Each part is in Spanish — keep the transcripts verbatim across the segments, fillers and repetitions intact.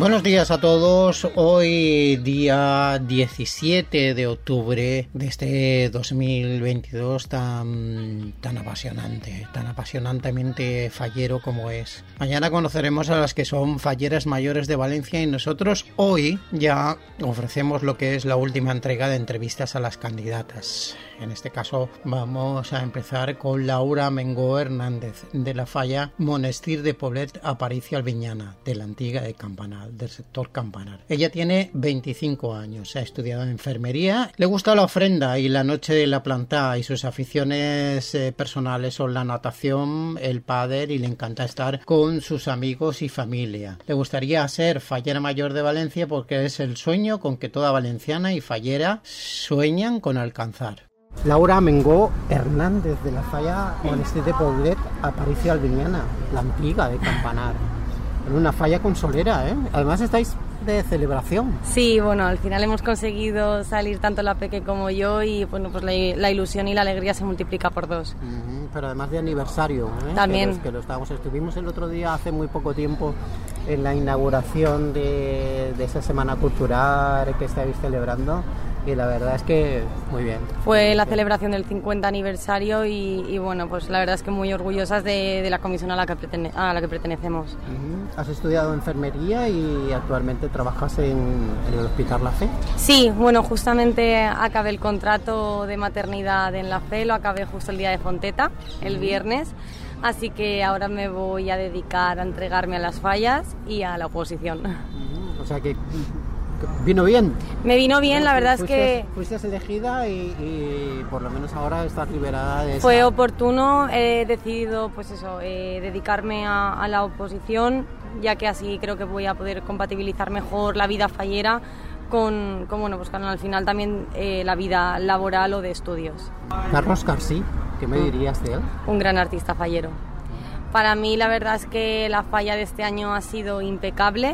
Buenos días a todos. Hoy día diecisiete de octubre de este dos mil veintidós tan, tan apasionante, tan apasionantemente fallero como es. Mañana conoceremos a las que son falleras mayores de Valencia y nosotros hoy ya ofrecemos lo que es la última entrega de entrevistas a las candidatas. En este caso vamos a empezar con Laura Mengó Hernández de la falla Monestir de Poblet Aparicio Albiñana, de la antigua de Campanar, del sector Campanar. Ella tiene veinticinco años, ha estudiado enfermería, le gusta la ofrenda y la noche de la planta, y sus aficiones eh, personales son la natación, el pádel, y le encanta estar con sus amigos y familia. Le gustaría ser fallera mayor de Valencia porque es el sueño con que toda valenciana y fallera sueñan con alcanzar. Laura Mengó Hernández de la falla Monestir de Poblet Aparicio Albiñana, la antigua de Campanar. En una falla consolera, ¿eh? Además estáis de celebración. Sí, bueno, al final hemos conseguido salir tanto la Peque como yo y bueno, pues la, la ilusión y la alegría se multiplica por dos. Uh-huh, pero además de aniversario, ¿eh? También. Que lo, que lo estábamos, estuvimos el otro día hace muy poco tiempo en la inauguración de, de esa semana cultural que estáis celebrando. Y la verdad es que muy bien. Fue la celebración del cincuenta aniversario y, y bueno, pues la verdad es que muy orgullosas de, de la comisión a la que, pretene, a la que pertenecemos. Uh-huh. ¿Has estudiado enfermería y actualmente trabajas en, en el Hospital La Fe? Sí, bueno, justamente acabé el contrato de maternidad en La Fe, lo acabé justo el día de Fonteta, el uh-huh. viernes. Así que ahora me voy a dedicar a entregarme a las fallas y a la oposición. Uh-huh. O sea que... ¿Vino bien? Me vino bien, la verdad fuiste, es que... Fuiste elegida y, y por lo menos ahora estás liberada de esa... Fue oportuno, he decidido pues eso, eh, dedicarme a, a la oposición, ya que así creo que voy a poder compatibilizar mejor la vida fallera con, con bueno, pues con, al final también eh, la vida laboral o de estudios. Carlos Carsí, ¿qué me dirías de él? Un gran artista fallero. Para mí la verdad es que la falla de este año ha sido impecable.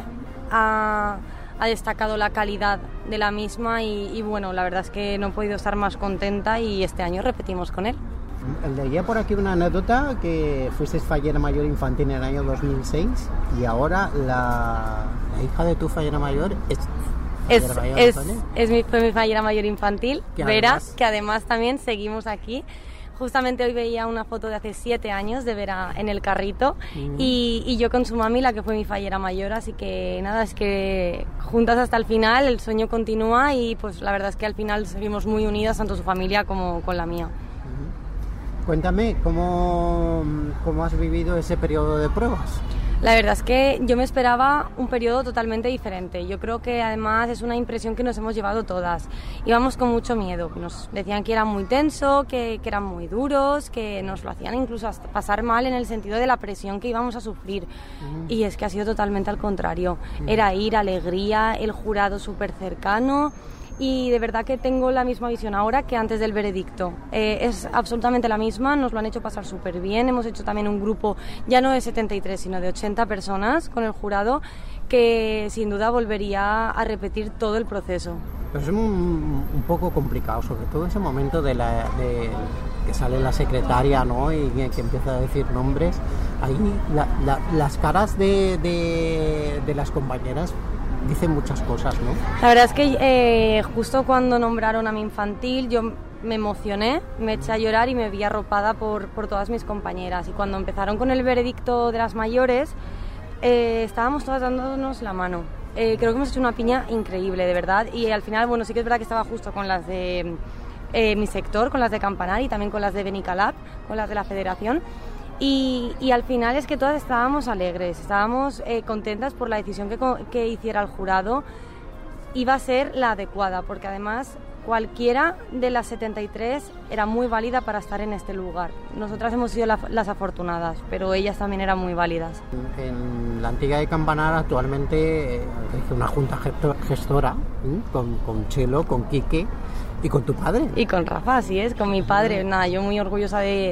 Ha, ha destacado la calidad de la misma y, y bueno, la verdad es que no he podido estar más contenta y este año repetimos con él. Leía por aquí una anécdota que fuiste fallera mayor infantil en el año dos mil seis y ahora la, la hija de tu fallera mayor es... Es, mayor es, es mi, fue mi fallera mayor infantil, que Vera, además... que además también seguimos aquí. Justamente hoy veía una foto de hace siete años de Vera en el carrito uh-huh. y, y yo con su mami, la que fue mi fallera mayor, así que nada, es que juntas hasta el final, el sueño continúa y pues la verdad es que al final seguimos muy unidas, tanto su familia como con la mía. Uh-huh. Cuéntame, ¿cómo, cómo has vivido ese periodo de pruebas? La verdad es que yo me esperaba un periodo totalmente diferente. Yo creo que además es una impresión que nos hemos llevado todas. Íbamos con mucho miedo. Nos decían que era muy tenso, que, que eran muy duros, que nos lo hacían incluso hasta pasar mal en el sentido de la presión que íbamos a sufrir. Uh-huh. Y es que ha sido totalmente al contrario. Uh-huh. Era ir, alegría, el jurado súper cercano. Y de verdad que tengo la misma visión ahora que antes del veredicto. Eh, es absolutamente la misma, nos lo han hecho pasar súper bien. Hemos hecho también un grupo ya no de setenta y tres, sino de ochenta personas con el jurado, que sin duda volvería a repetir todo el proceso. Pues es un, un poco complicado, sobre todo ese momento de, la, de que sale la secretaria, ¿no? Y que empieza a decir nombres. Ahí la, la, las caras de, de, de las compañeras dicen muchas cosas, ¿no? La verdad es que eh, justo cuando nombraron a mi infantil yo me emocioné, me eché a llorar y me vi arropada por, por todas mis compañeras. Y cuando empezaron con el veredicto de las mayores, eh, estábamos todas dándonos la mano. Eh, creo que hemos hecho una piña increíble, de verdad. Y al final, bueno, sí que es verdad que estaba justo con las de eh, mi sector, con las de Campanar y también con las de Benicalap, con las de la federación. Y, y al final es que todas estábamos alegres, estábamos eh, contentas por la decisión que, que hiciera el jurado. Iba a ser la adecuada, porque además cualquiera de las setenta y tres era muy válida para estar en este lugar. Nosotras hemos sido la, las afortunadas, pero ellas también eran muy válidas. En la antigua de Campanar actualmente eh, hay una junta gestora ¿eh? con, con Chelo, con Quique y con tu padre. Y con Rafa, así es, con mi padre. Nada, yo muy orgullosa de,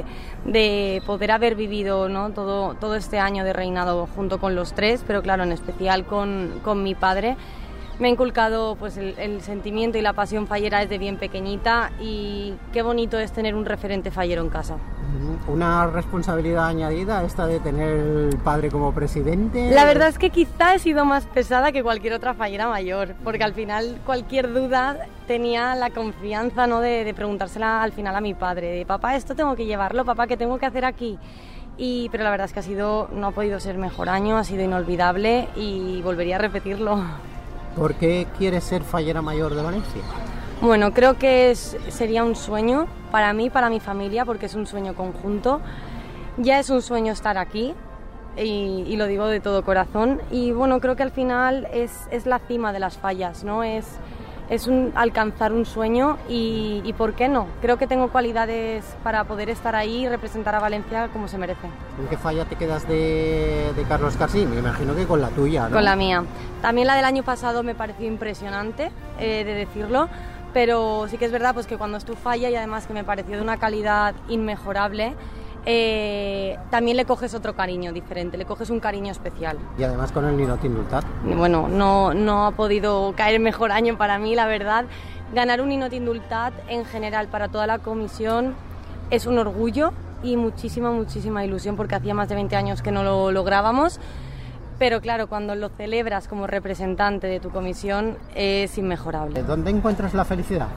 de poder haber vivido, ¿no? todo, todo este año de reinado junto con los tres, pero claro, en especial con, con mi padre. Me ha inculcado pues, el, el sentimiento y la pasión fallera desde bien pequeñita y qué bonito es tener un referente fallero en casa. ¿Una responsabilidad añadida esta de tener el padre como presidente? La verdad es que quizá he sido más pesada que cualquier otra fallera mayor, porque al final cualquier duda tenía la confianza, ¿no?, de, de preguntársela al final a mi padre, de papá, esto tengo que llevarlo, papá, ¿qué tengo que hacer aquí? Y, pero la verdad es que ha sido, no ha podido ser mejor año, ha sido inolvidable y volvería a repetirlo. ¿Por qué quieres ser fallera mayor de Valencia? Bueno, creo que es, sería un sueño para mí, para mi familia, porque es un sueño conjunto. Ya es un sueño estar aquí y, y lo digo de todo corazón. Y bueno, creo que al final es, es la cima de las fallas, ¿no? Es, es un, alcanzar un sueño y, y ¿por qué no? Creo que tengo cualidades para poder estar ahí y representar a Valencia como se merece. ¿En qué falla te quedas de, de Carlos Carsí? Me imagino que con la tuya, ¿no? Con la mía. También la del año pasado me pareció impresionante, eh, de decirlo. Pero sí que es verdad pues que cuando es tu falla y además que me pareció de una calidad inmejorable, eh, también le coges otro cariño diferente, le coges un cariño especial. Y además con el Ninot Indultat. Bueno, no, no ha podido caer mejor año para mí, la verdad. Ganar un Ninot Indultat en general para toda la comisión es un orgullo y muchísima, muchísima ilusión porque hacía más de veinte años que no lo lográbamos. Pero claro, cuando lo celebras como representante de tu comisión es inmejorable. ¿Dónde encuentras la felicidad?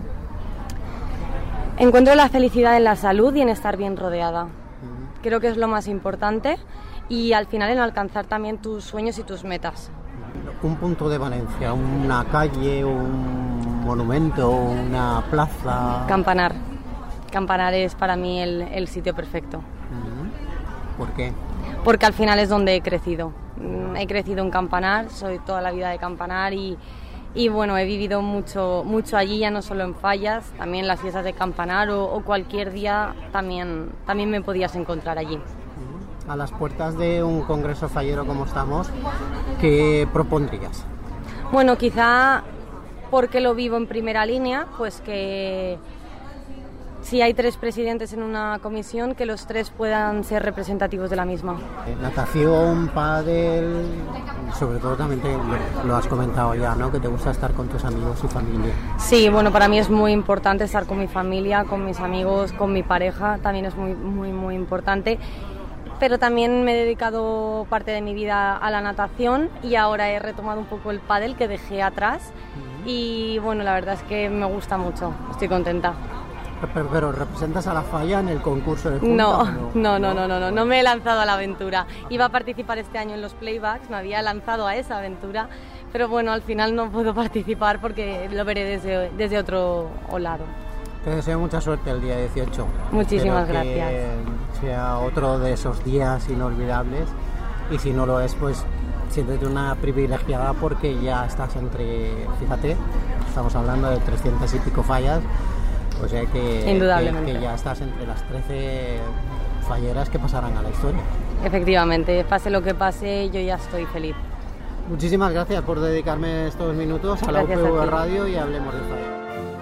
Encuentro la felicidad en la salud y en estar bien rodeada. Creo que es lo más importante y al final en alcanzar también tus sueños y tus metas. Un punto de Valencia, una calle, un monumento, una plaza... Campanar. Campanar es para mí el, el sitio perfecto. ¿Por qué? Porque al final es donde he crecido. He crecido en Campanar, soy toda la vida de Campanar y, y bueno, he vivido mucho, mucho allí, ya no solo en fallas, también en las fiestas de Campanar o, o cualquier día también, también me podías encontrar allí. A las puertas de un congreso fallero como estamos, ¿qué propondrías? Bueno, quizá porque lo vivo en primera línea, pues que... Si hay tres presidentes en una comisión, que los tres puedan ser representativos de la misma. Natación, pádel, sobre todo también te, lo has comentado ya, ¿no? Que te gusta estar con tus amigos y familia. Sí, bueno, para mí es muy importante estar con mi familia, con mis amigos, con mi pareja, también es muy, muy, muy importante. Pero también me he dedicado parte de mi vida a la natación y ahora he retomado un poco el pádel que dejé atrás. Uh-huh. Y bueno, la verdad es que me gusta mucho, estoy contenta. Pero, pero ¿representas a la falla en el concurso de junta? No, no, no, no, no, no, no me he lanzado a la aventura. Iba a participar este año en los playbacks, me había lanzado a esa aventura, pero bueno, al final no puedo participar porque lo veré desde, desde otro lado. Te deseo mucha suerte el día dieciocho. Muchísimas Espero gracias. Que sea otro de esos días inolvidables y si no lo es, pues siéntete una privilegiada porque ya estás entre, fíjate, estamos hablando de trescientas y pico fallas. O sea que, que, que ya estás entre las trece falleras que pasarán a la historia. Efectivamente, pase lo que pase, yo ya estoy feliz. Muchísimas gracias por dedicarme estos minutos a la U P V Radio y Hablemos de Falla.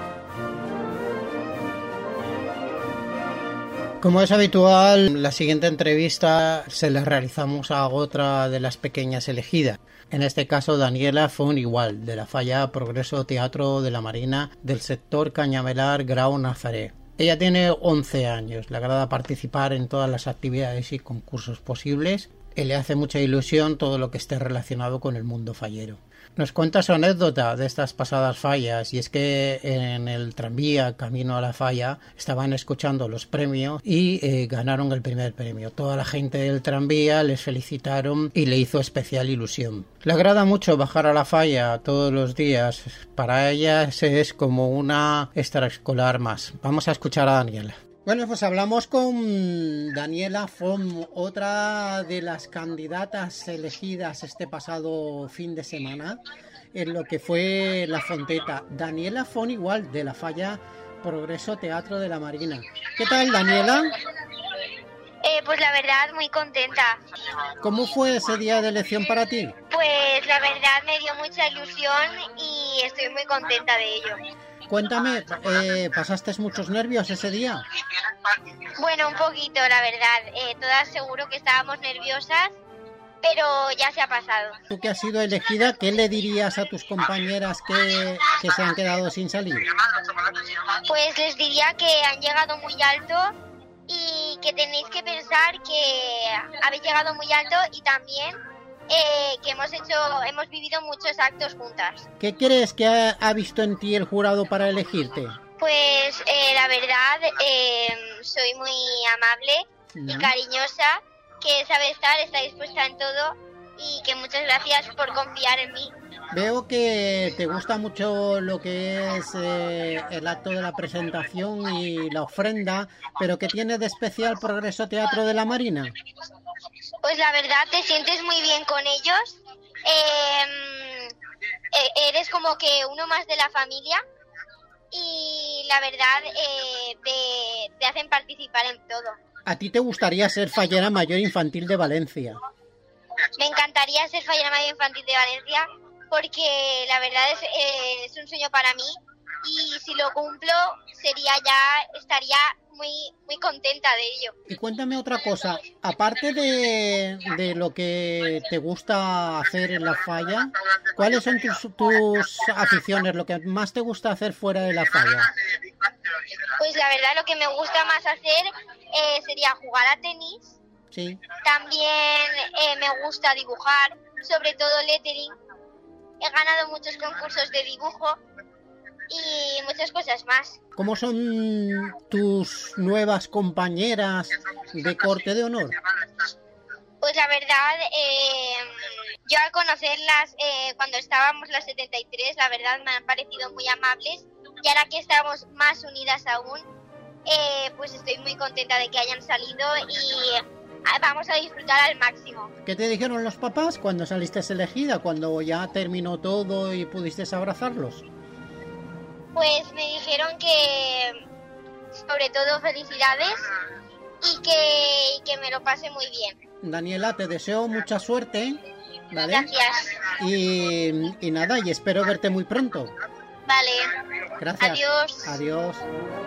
Como es habitual, la siguiente entrevista se la realizamos a otra de las pequeñas elegidas. En este caso, Daniela Font Igual, de la Falla Progreso Teatro de la Marina del sector Cañamelar Grau Nazaré. Ella tiene once años, le agrada participar en todas las actividades y concursos posibles y le hace mucha ilusión todo lo que esté relacionado con el mundo fallero. Nos cuenta su anécdota de estas pasadas fallas y es que en el tranvía camino a la falla estaban escuchando los premios y eh, ganaron el primer premio. Toda la gente del tranvía les felicitaron y le hizo especial ilusión. Le agrada mucho bajar a la falla todos los días. Para ella es como una extraescolar más. Vamos a escuchar a Daniela. Bueno, pues hablamos con Daniela Font, otra de las candidatas elegidas este pasado fin de semana en lo que fue la Fonteta. Daniela Font Igual, de la Falla Progreso Teatro de la Marina. ¿Qué tal, Daniela? Eh, pues la verdad, muy contenta. ¿Cómo fue ese día de elección para ti? Pues la verdad me dio mucha ilusión y estoy muy contenta de ello. Cuéntame, eh, ¿pasaste muchos nervios ese día? Bueno, un poquito, la verdad. Eh, todas seguro que estábamos nerviosas, pero ya se ha pasado. Tú que has sido elegida, ¿qué le dirías a tus compañeras que, que se han quedado sin salir? Pues les diría que han llegado muy alto y y que tenéis que pensar que habéis llegado muy alto y también eh, que hemos hecho, hemos vivido muchos actos juntas. ¿Qué crees que ha, ha visto en ti el jurado para elegirte? Pues eh, la verdad, eh, soy muy amable ¿No? y cariñosa, que sabe estar, está dispuesta en todo y que muchas gracias por confiar en mí. Veo que te gusta mucho lo que es eh, el acto de la presentación y la ofrenda, pero ¿qué tiene de especial Progreso Teatro de la Marina? Pues la verdad, te sientes muy bien con ellos, eh, eh, eres como que uno más de la familia y la verdad eh, te, te hacen participar en todo. ¿A ti te gustaría ser fallera mayor infantil de Valencia? Me encantaría ser fallera mayor infantil de Valencia porque la verdad es, eh, es un sueño para mí y si lo cumplo sería ya, estaría muy, muy contenta de ello. Y cuéntame otra cosa, aparte de, de lo que te gusta hacer en la falla, ¿cuáles son tus, tus aficiones, lo que más te gusta hacer fuera de la falla? Pues la verdad lo que me gusta más hacer eh, sería jugar a tenis. Sí. También eh, me gusta dibujar, sobre todo lettering. He ganado muchos concursos de dibujo y muchas cosas más. ¿Cómo son tus nuevas compañeras de corte de honor? Pues la verdad, eh, yo al conocerlas eh, cuando estábamos las setenta y tres, la verdad me han parecido muy amables y ahora que estamos más unidas aún, eh, pues estoy muy contenta de que hayan salido y vamos a disfrutar al máximo. ¿Qué te dijeron los papás cuando saliste elegida, cuando ya terminó todo y pudiste abrazarlos? Pues me dijeron que, sobre todo, felicidades y que, y que me lo pase muy bien. Daniela, te deseo mucha suerte, ¿vale? Gracias. Y, y nada, y espero verte muy pronto. Vale. Gracias. Adiós. Adiós.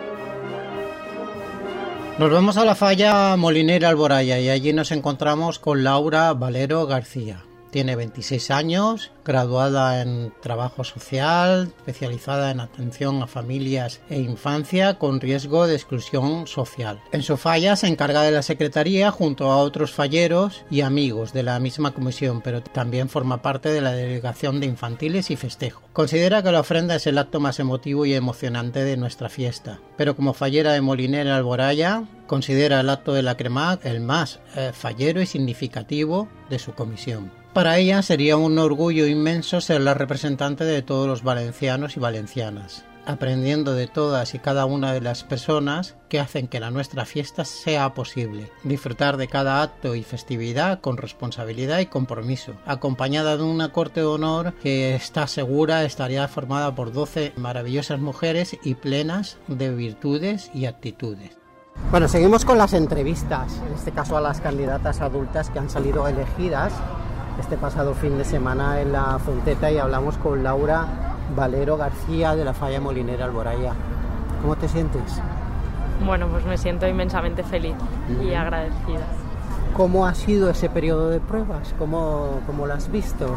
Nos vamos a la falla Molinera Alboraya y allí nos encontramos con Laura Valero García. Tiene veintiséis años, graduada en trabajo social, especializada en atención a familias e infancia con riesgo de exclusión social. En su falla se encarga de la secretaría junto a otros falleros y amigos de la misma comisión, pero también forma parte de la delegación de infantiles y festejo. Considera que la ofrenda es el acto más emotivo y emocionante de nuestra fiesta, pero como fallera de Molinera Alboraya, considera el acto de la cremac el más eh, fallero y significativo de su comisión. Para ella sería un orgullo inmenso ser la representante de todos los valencianos y valencianas, aprendiendo de todas y cada una de las personas que hacen que la nuestra fiesta sea posible, disfrutar de cada acto y festividad con responsabilidad y compromiso, acompañada de una corte de honor que está segura estaría formada por doce maravillosas mujeres y plenas de virtudes y actitudes. Bueno, seguimos con las entrevistas, en este caso a las candidatas adultas que han salido elegidas este pasado fin de semana en la Fonteta y hablamos con Laura Valero García de la falla Molinera Alboraya. ¿Cómo te sientes? Bueno, pues me siento inmensamente feliz y agradecida. ¿Cómo ha sido ese periodo de pruebas? ¿Cómo, cómo lo has visto?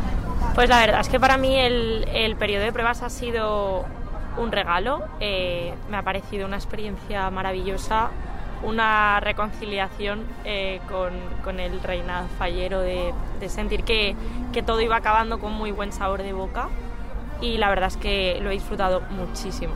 Pues la verdad es que para mí el, el periodo de pruebas ha sido un regalo, eh, me ha parecido una experiencia maravillosa, una reconciliación eh, con, con el reinado fallero, de, de sentir que, que todo iba acabando con muy buen sabor de boca y la verdad es que lo he disfrutado muchísimo.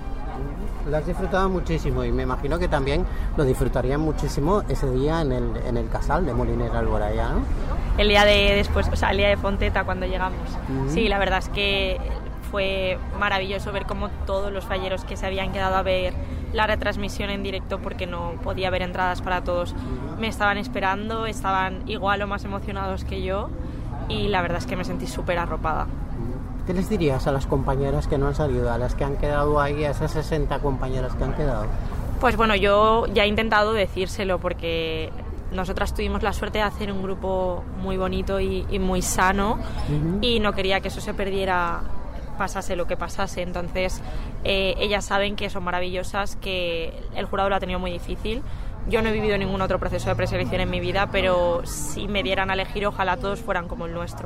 Lo has disfrutado muchísimo y me imagino que también lo disfrutarían muchísimo ese día en el, en el casal de Molinera Alboraya, ¿no? El día de después, o sea, el día de Fonteta cuando llegamos. Uh-huh. Sí, la verdad es que fue maravilloso ver cómo todos los falleros que se habían quedado a ver la retransmisión en directo porque no podía haber entradas para todos, me estaban esperando, estaban igual o más emocionados que yo y la verdad es que me sentí súper arropada. ¿Qué les dirías a las compañeras que no han salido, a las que han quedado ahí, a esas sesenta compañeras que han quedado? Pues bueno, yo ya he intentado decírselo porque nosotras tuvimos la suerte de hacer un grupo muy bonito y, y muy sano uh-huh. y no quería que eso se perdiera, pasase lo que pasase. Entonces eh, ellas saben que son maravillosas, que el jurado lo ha tenido muy difícil. Yo no he vivido ningún otro proceso de preselección en mi vida, pero si me dieran a elegir, ojalá todos fueran como el nuestro.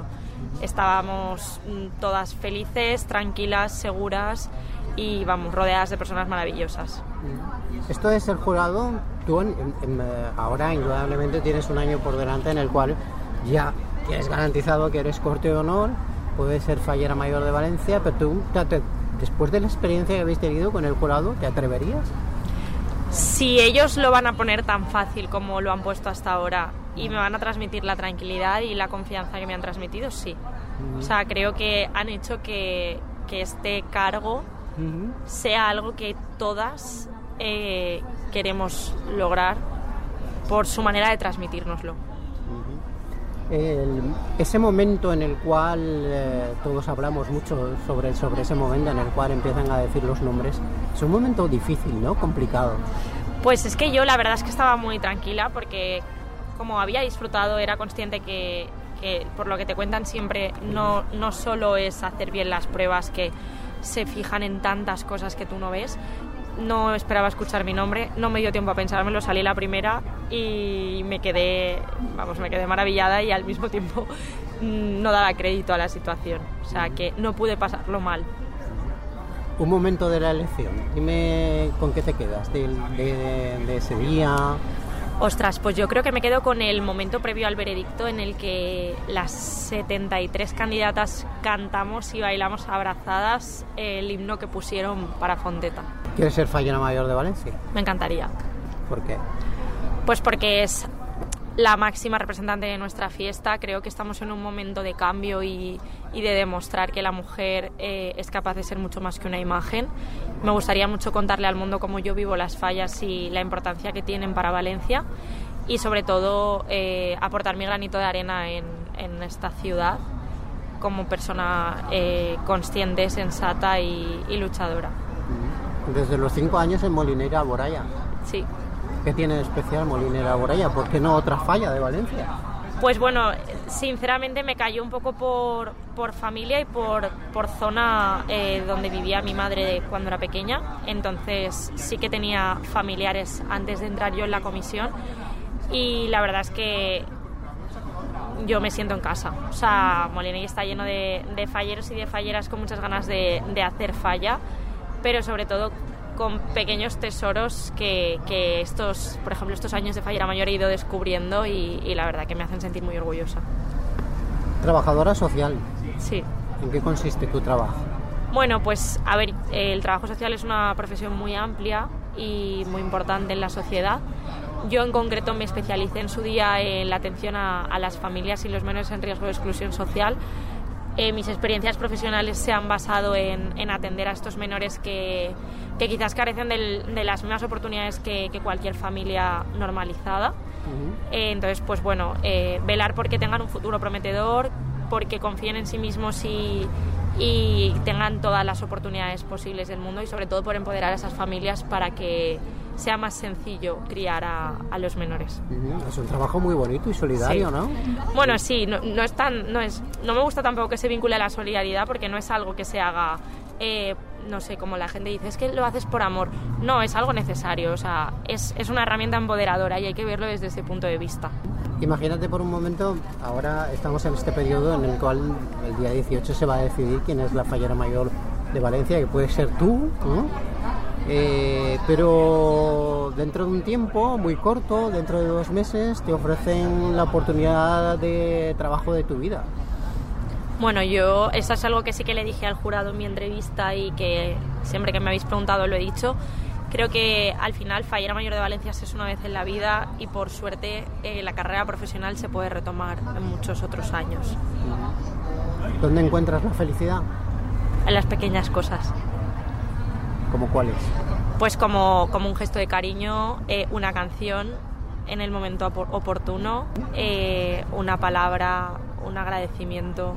Estábamos todas felices, tranquilas, seguras y vamos, rodeadas de personas maravillosas. Esto es el jurado tú en, en, ahora indudablemente tienes un año por delante en el cual ya tienes garantizado que eres corte de honor, puedes ser fallera mayor de Valencia, pero tú, te, te, después de la experiencia que habéis tenido con el jurado, ¿te atreverías? Si ellos lo van a poner tan fácil como lo han puesto hasta ahora y me van a transmitir la tranquilidad y la confianza que me han transmitido, sí. Uh-huh. O sea, creo que han hecho que, que este cargo uh-huh. sea algo que todas eh, queremos lograr por su manera de transmitírnoslo. El, ese momento en el cual eh, todos hablamos mucho sobre, sobre ese momento en el cual empiezan a decir los nombres, es un momento difícil, ¿no? Complicado. Pues es que yo la verdad es que estaba muy tranquila porque como había disfrutado, era consciente que, que por lo que te cuentan siempre no, no solo es hacer bien las pruebas, que se fijan en tantas cosas que tú no ves. No esperaba escuchar mi nombre, no me dio tiempo a pensármelo, salí la primera y me quedé, vamos, me quedé maravillada y al mismo tiempo no daba crédito a la situación, o sea que no pude pasarlo mal. Un momento de la elección, dime con qué te quedas de, de, de ese día. Ostras, pues yo creo que me quedo con el momento previo al veredicto en el que las setenta y tres candidatas cantamos y bailamos abrazadas el himno que pusieron para Fonteta. ¿Quieres ser fallera mayor de Valencia? Me encantaría. ¿Por qué? Pues porque es la máxima representante de nuestra fiesta. Creo que estamos en un momento de cambio y, y de demostrar que la mujer eh, es capaz de ser mucho más que una imagen. Me gustaría mucho contarle al mundo cómo yo vivo las fallas y la importancia que tienen para Valencia y sobre todo eh, aportar mi granito de arena en, en esta ciudad como persona eh, consciente, sensata y, y luchadora. Desde los cinco años en Molinera Alboraya. Sí. ¿Qué tiene de especial Molinera Alboraya? ¿Por qué no otra falla de Valencia? Pues bueno, sinceramente me cayó un poco por, por familia y por, por zona eh, donde vivía mi madre cuando era pequeña. Entonces sí que tenía familiares antes de entrar yo en la comisión y la verdad es que yo me siento en casa. O sea, Molinera está lleno de, de falleros y de falleras con muchas ganas de, de hacer falla, pero sobre todo con pequeños tesoros que, que estos, por ejemplo, estos años de fallera mayor he ido descubriendo y, y la verdad que me hacen sentir muy orgullosa. ¿Trabajadora social? Sí. ¿En qué consiste tu trabajo? Bueno, pues a ver, el trabajo social es una profesión muy amplia y muy importante en la sociedad. Yo en concreto me especialicé en su día en la atención a, a las familias y los menores en riesgo de exclusión social. Eh, mis experiencias profesionales se han basado en, en atender a estos menores que, que quizás carecen del, de las mismas oportunidades que, que cualquier familia normalizada. Uh-huh. Eh, entonces, pues bueno, eh, velar porque tengan un futuro prometedor, porque confíen en sí mismos y, y tengan todas las oportunidades posibles del mundo y sobre todo por empoderar a esas familias para que sea más sencillo criar a, a los menores. Uh-huh. Es un trabajo muy bonito y solidario, sí. ¿No? Bueno, sí, no, no es tan, no es, no me gusta tampoco que se vincule a la solidaridad porque no es algo que se haga, eh, no sé, como la gente dice, es que lo haces por amor. No, es algo necesario, o sea, es, es una herramienta empoderadora y hay que verlo desde ese punto de vista. Imagínate por un momento, ahora estamos en este periodo en el cual el día dieciocho se va a decidir quién es la fallera mayor de Valencia, que puede ser tú, ¿no? Eh, pero dentro de un tiempo muy corto, dentro de dos meses, te ofrecen la oportunidad de trabajo de tu vida. Bueno, yo eso es algo que sí que le dije al jurado en mi entrevista y que siempre que me habéis preguntado lo he dicho. Creo que al final fallera mayor de Valencia es una vez en la vida y por suerte eh, la carrera profesional se puede retomar en muchos otros años. ¿Dónde encuentras la felicidad? En las pequeñas cosas. ¿Cómo cuáles? Pues como, como un gesto de cariño, eh, una canción en el momento oportuno, eh, una palabra, un agradecimiento.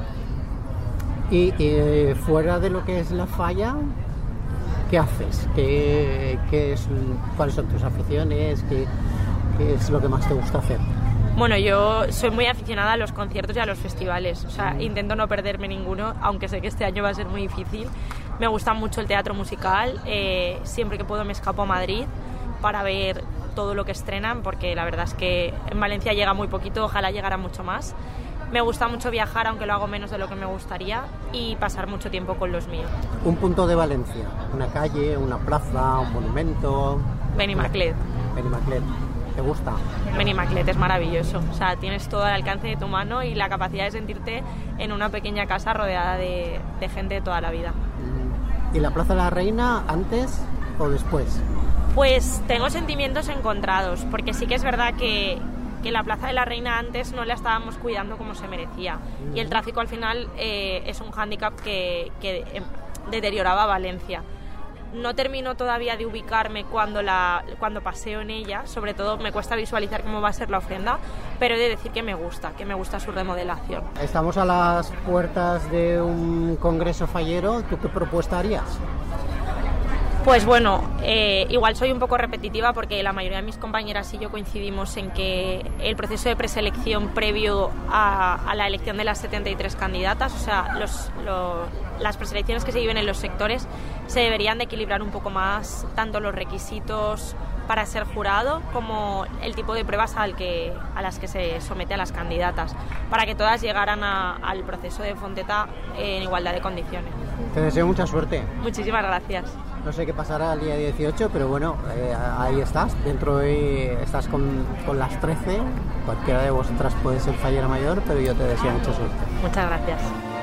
Y eh, fuera de lo que es la falla, ¿qué haces? ¿Qué, qué es, ¿Cuáles son tus aficiones? ¿Qué, ¿Qué es lo que más te gusta hacer? Bueno, yo soy muy aficionada a los conciertos y a los festivales, o sea, intento no perderme ninguno, aunque sé que este año va a ser muy difícil. Me gusta mucho el teatro musical, eh, siempre que puedo me escapo a Madrid para ver todo lo que estrenan, porque la verdad es que en Valencia llega muy poquito, ojalá llegara mucho más. Me gusta mucho viajar, aunque lo hago menos de lo que me gustaría, y pasar mucho tiempo con los míos. Un punto de Valencia, una calle, una plaza, un monumento... Benimaclet. Benimaclet. ¿Te gusta? Benimaclet es maravilloso, o sea, tienes todo al alcance de tu mano y la capacidad de sentirte en una pequeña casa rodeada de, de gente de toda la vida. ¿Y la Plaza de la Reina antes o después? Pues tengo sentimientos encontrados, porque sí que es verdad que, que la Plaza de la Reina antes no la estábamos cuidando como se merecía y el tráfico al final eh, es un hándicap que, que eh, deterioraba Valencia. No termino todavía de ubicarme cuando, la, cuando paseo en ella, sobre todo me cuesta visualizar cómo va a ser la ofrenda, pero he de decir que me gusta, que me gusta su remodelación. Estamos a las puertas de un congreso fallero, ¿tú qué propuesta harías? Pues bueno, eh, igual soy un poco repetitiva porque la mayoría de mis compañeras y yo coincidimos en que el proceso de preselección previo a, a la elección de las setenta y tres candidatas, o sea, los, lo, las preselecciones que se viven en los sectores, se deberían de equilibrar un poco más tanto los requisitos para ser jurado como el tipo de pruebas al que, a las que se somete a las candidatas, para que todas llegaran a, al proceso de Fonteta en igualdad de condiciones. Te deseo mucha suerte. Muchísimas gracias. No sé qué pasará el día dieciocho, pero bueno, eh, ahí estás. Dentro de estás con, con las trece. Cualquiera de vosotras puede ser fallera mayor, pero yo te deseo mucha suerte. Muchas gracias.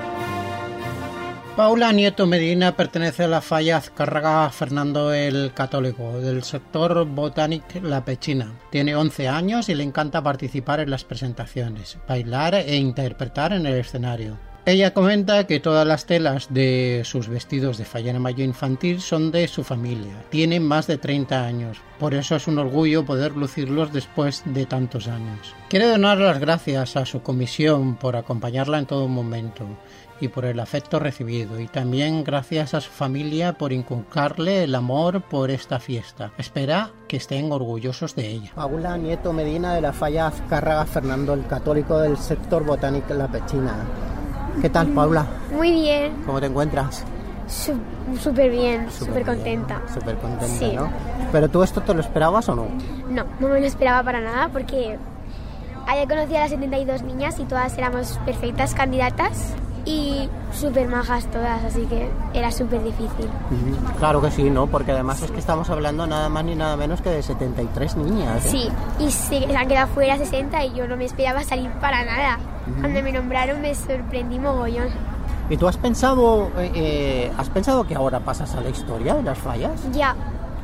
Paula Nieto Medina pertenece a la falla Azcárraga Fernando el Católico, del sector Botanic La Pechina. Tiene once años y le encanta participar en las presentaciones, bailar e interpretar en el escenario. Ella comenta que todas las telas de sus vestidos de fallera mayor infantil son de su familia. Tiene más de treinta años, por eso es un orgullo poder lucirlos después de tantos años. Quiere donar las gracias a su comisión por acompañarla en todo momento y por el afecto recibido, y también gracias a su familia por inculcarle el amor por esta fiesta. Espera que estén orgullosos de ella. Paula Nieto Medina de la falla Azcárraga Fernando el Católico del sector Botanic La Pechina. ¿Qué tal, Paula? Muy bien. ¿Cómo te encuentras? Súper bien, súper contenta. Súper contenta, sí. ¿no? ¿Pero tú esto te lo esperabas o no? No, no me lo esperaba para nada porque había conocido a las setenta y dos niñas y todas éramos perfectas candidatas y súper majas todas, así que era súper difícil. Uh-huh. Claro que sí, ¿no? Porque además es que estamos hablando nada más ni nada menos que de setenta y tres niñas, ¿eh? Sí, y se, se han quedado fuera sesenta y yo no me esperaba salir para nada. Uh-huh. Cuando me nombraron me sorprendí mogollón. ¿Y tú has pensado, eh, eh, has pensado que ahora pasas a la historia de las fallas? Ya.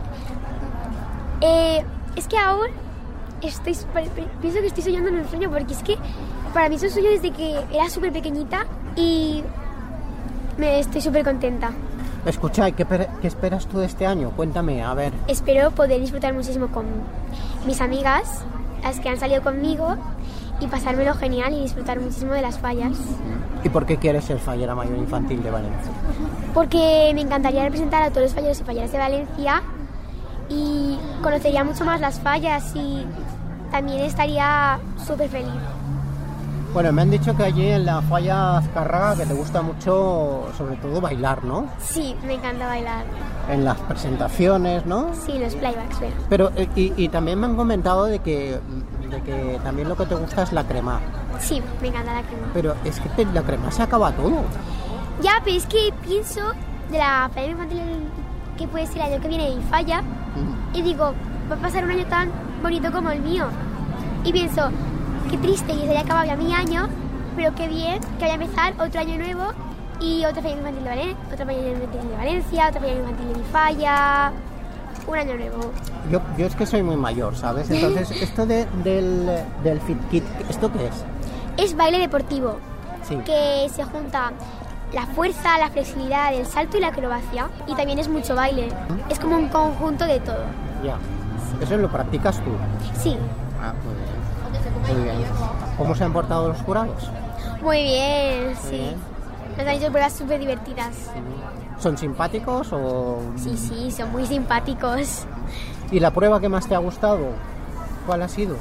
Eh, es que ahora estoy, pienso que estoy soñando en un sueño, porque es que para mí es un sueño desde que era súper pequeñita y me estoy súper contenta. Escucha, ¿qué, ¿qué esperas tú de este año? Cuéntame, a ver. Espero poder disfrutar muchísimo con mis amigas, las que han salido conmigo, y pasármelo genial y disfrutar muchísimo de las fallas. ¿Y por qué quieres ser fallera mayor infantil de Valencia? Porque me encantaría representar a todos los falleros y falleras de Valencia y conocería mucho más las fallas y también estaría súper feliz. Bueno, me han dicho que allí en la falla Azcárraga que te gusta mucho, sobre todo, bailar, ¿no? Sí, me encanta bailar. En las presentaciones, ¿no? Sí, los playbacks, ¿verdad? Pero, y, y también me han comentado de que, de que también lo que te gusta es la crema. Sí, me encanta la crema. Pero es que te, la crema se acaba todo. Ya, pero es que pienso de la falla infantil que puede ser el año que viene y falla, uh-huh. y digo, va a pasar un año tan bonito como el mío. Y pienso, qué triste que se haya acabado ya mi año, pero qué bien que vaya a empezar otro año nuevo y otra falla infantil de Valencia, otra falla infantil de Valencia, otra falla infantil de mi falla, un año nuevo. Yo, yo es que soy muy mayor, ¿sabes? Entonces, esto de, del, del Fit Kit, ¿esto qué es? Es baile deportivo, sí. Que se junta la fuerza, la flexibilidad, el salto y la acrobacia, y también es mucho baile. ¿Mm? Es como un conjunto de todo. Ya. ¿Eso lo practicas tú? Sí. Ah, muy bien. Muy bien. ¿Cómo se han portado los jurados? Muy bien, sí. Muy bien. Nos han hecho pruebas súper divertidas. ¿Son simpáticos o...? Sí, sí, son muy simpáticos. ¿Y la prueba que más te ha gustado? ¿Cuál ha sido?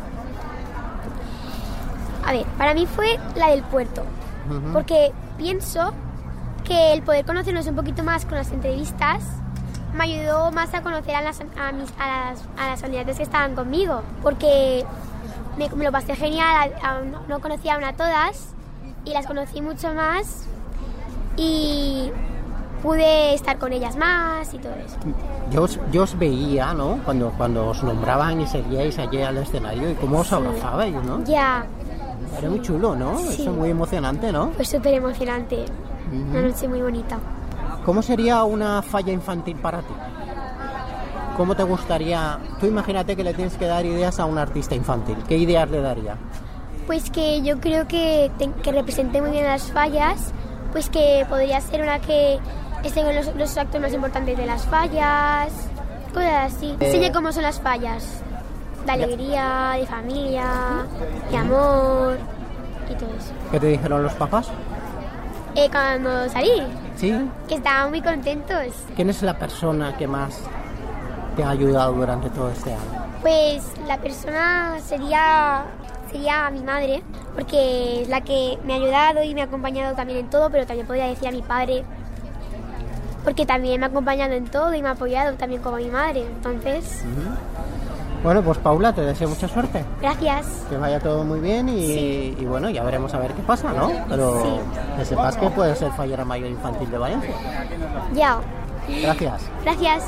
A ver, para mí fue la del puerto. Uh-huh. Porque pienso que el poder conocernos un poquito más con las entrevistas me ayudó más a conocer a las, a mis, a las, a las candidatas que estaban conmigo. Porque me, me lo pasé genial, a, a, no, no conocía aún a todas y las conocí mucho más. Y pude estar con ellas más y todo eso. Yo os, yo os veía, ¿no? Cuando, cuando os nombraban y seguíais allí al escenario y cómo os Sí. abrazabais, ¿no? Ya, Era muy chulo, ¿no? Sí. Eso muy emocionante, ¿no? fue súper emocionante. Ujú. Una noche muy bonita. ¿Cómo sería una falla infantil para ti? ¿Cómo te gustaría? Tú imagínate que le tienes que dar ideas a un artista infantil. ¿Qué ideas le daría? Pues que yo creo que, te- que represente muy bien las fallas, pues que podría ser una que esté en los, los actos más importantes de las fallas, cosas así. Enseñe cómo son las fallas, de alegría, de familia, de amor y todo eso. ¿Qué te dijeron los papás? Eh, cuando salí, Sí. que estaban muy contentos, ¿Quién es la persona que más te ha ayudado durante todo este año? pues la persona sería, sería mi madre, porque es la que me ha ayudado y me ha acompañado también en todo, pero también podría decir a mi padre, porque también me ha acompañado en todo y me ha apoyado también como mi madre. Entonces, Bueno, pues Paula, te deseo mucha suerte. gracias. Que vaya todo muy bien y, Sí. y bueno, ya veremos a ver qué pasa, ¿no? Pero Sí. que sepas que puedes ser fallera mayor infantil de Valencia. Ya, Gracias. gracias.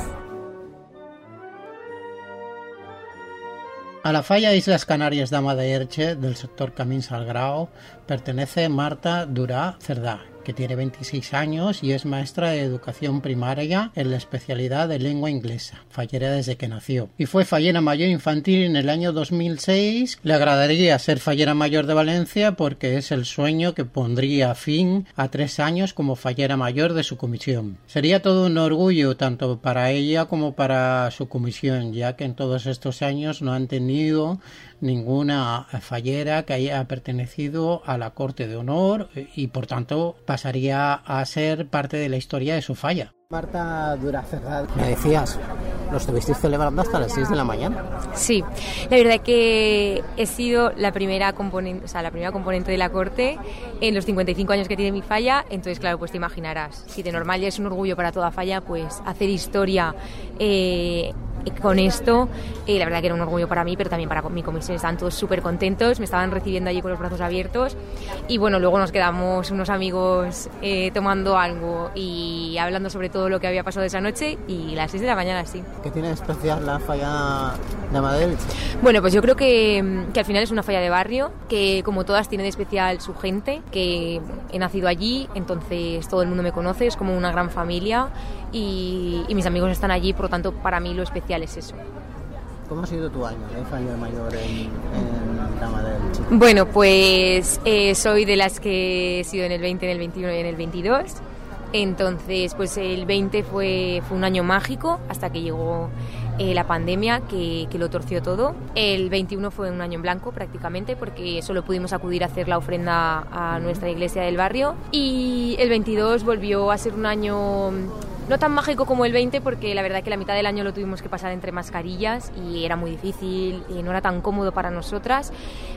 A la falla Islas Canarias Dama de Erche del sector Camín Salgrao pertenece Marta Durá Cerdá, que tiene veintiséis años y es maestra de educación primaria en la especialidad de lengua inglesa, fallera desde que nació. Y fue fallera mayor infantil en el año dos mil seis. Le agradaría ser fallera mayor de Valencia porque es el sueño que pondría fin a tres años como fallera mayor de su comisión. Sería todo un orgullo tanto para ella como para su comisión, ya que en todos estos años no han tenido ninguna fallera que haya pertenecido a la Corte de Honor y por tanto pasaría a ser parte de la historia de su falla. Marta Duracerrad, me decías, lo estuvisteis celebrando hasta las seis de la mañana. Sí, la verdad que he sido la primera componente, o sea, la primera componente de la corte en los cincuenta y cinco años que tiene mi falla, entonces claro, pues te imaginarás, si de normal ya es un orgullo para toda falla, pues hacer historia eh, con esto, eh, la verdad que era un orgullo para mí, pero también para mi comisión. Estaban todos súper contentos, me estaban recibiendo allí con los brazos abiertos y bueno, luego nos quedamos unos amigos eh, tomando algo y hablando sobre todo lo que había pasado esa noche y las seis de la mañana sí. ¿Qué tiene de especial la falla de Amadel? Bueno, pues yo creo que, que al final es una falla de barrio, que como todas tiene de especial su gente, que he nacido allí, entonces todo el mundo me conoce, es como una gran familia y, y mis amigos están allí, por lo tanto para mí lo especial es eso. ¿Cómo ha sido tu año de falla mayor en, en Amadel? Bueno, pues eh, soy de las que he sido en el veinte, en el veintiuno y en el veintidós. Entonces, pues el veinte fue, fue un año mágico hasta que llegó eh, la pandemia que, que lo torció todo. El veintiuno fue un año en blanco prácticamente porque solo pudimos acudir a hacer la ofrenda a nuestra iglesia del barrio. Y el veintidós volvió a ser un año no tan mágico como el veinte porque la verdad que la mitad del año lo tuvimos que pasar entre mascarillas y era muy difícil y no era tan cómodo para nosotras.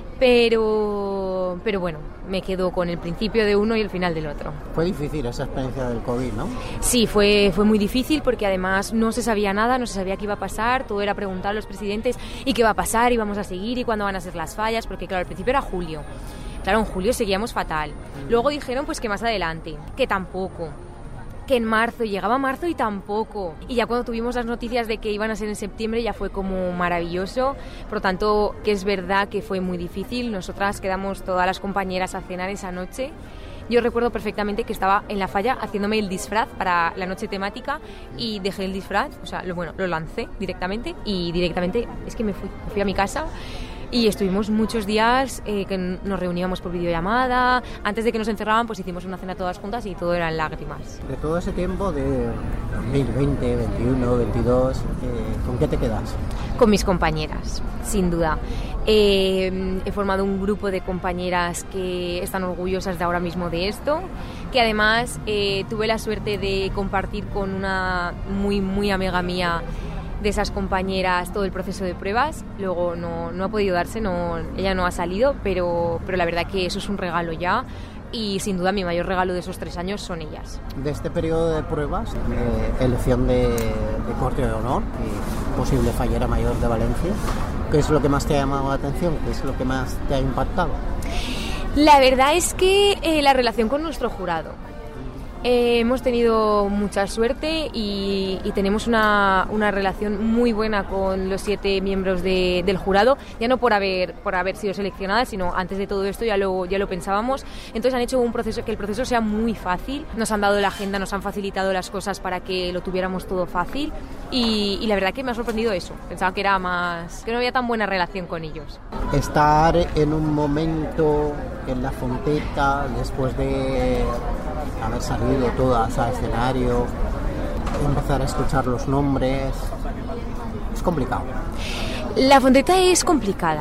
Pero, pero bueno, me quedo con el principio de uno y el final del otro. Fue difícil esa experiencia del COVID, ¿no? Sí, fue, fue muy difícil porque además no se sabía nada, no se sabía qué iba a pasar, todo era preguntar a los presidentes y qué va a pasar, y vamos a seguir y cuándo van a ser las fallas, porque claro, al principio era julio. Claro, en julio seguíamos fatal. Luego dijeron pues que más adelante, que tampoco. Que en marzo, llegaba marzo y tampoco. Y ya cuando tuvimos las noticias de que iban a ser en septiembre ya fue como maravilloso. Por lo tanto, que es verdad que fue muy difícil. Nosotras quedamos todas las compañeras a cenar esa noche. Yo recuerdo perfectamente que estaba en la falla haciéndome el disfraz para la noche temática y dejé el disfraz, o sea, lo, bueno, lo lancé directamente y directamente es que me fui, me fui a mi casa. Y estuvimos muchos días eh, que nos reuníamos por videollamada. Antes de que nos encerraban, pues hicimos una cena todas juntas y todo eran lágrimas. De todo ese tiempo de dos mil veinte, veintiuno, veintidós, eh, ¿con qué te quedas? Con mis compañeras, sin duda. Eh, he formado un grupo de compañeras que están orgullosas de ahora mismo de esto, que además eh, tuve la suerte de compartir con una muy, muy amiga mía de esas compañeras todo el proceso de pruebas. Luego no, no ha podido darse, no, ella no ha salido, pero, pero la verdad que eso es un regalo ya y sin duda mi mayor regalo de esos tres años son ellas. De este periodo de pruebas, de elección de, de Corte de Honor y posible fallera mayor de Valencia, ¿qué es lo que más te ha llamado la atención? ¿Qué es lo que más te ha impactado? La verdad es que eh, la relación con nuestro jurado. Eh, hemos tenido mucha suerte y, y tenemos una, una relación muy buena con los siete miembros de, del jurado, ya no por haber, por haber sido seleccionadas, sino antes de todo esto ya lo, ya lo pensábamos. Entonces han hecho un proceso, que el proceso sea muy fácil, nos han dado la agenda, nos han facilitado las cosas para que lo tuviéramos todo fácil y, y la verdad que me ha sorprendido eso, pensaba que era más, que no había tan buena relación con ellos. Estar en un momento en la Fonteta, después de haber salido todas al escenario, empezar a escuchar los nombres, es complicado. La Fonteta es complicada.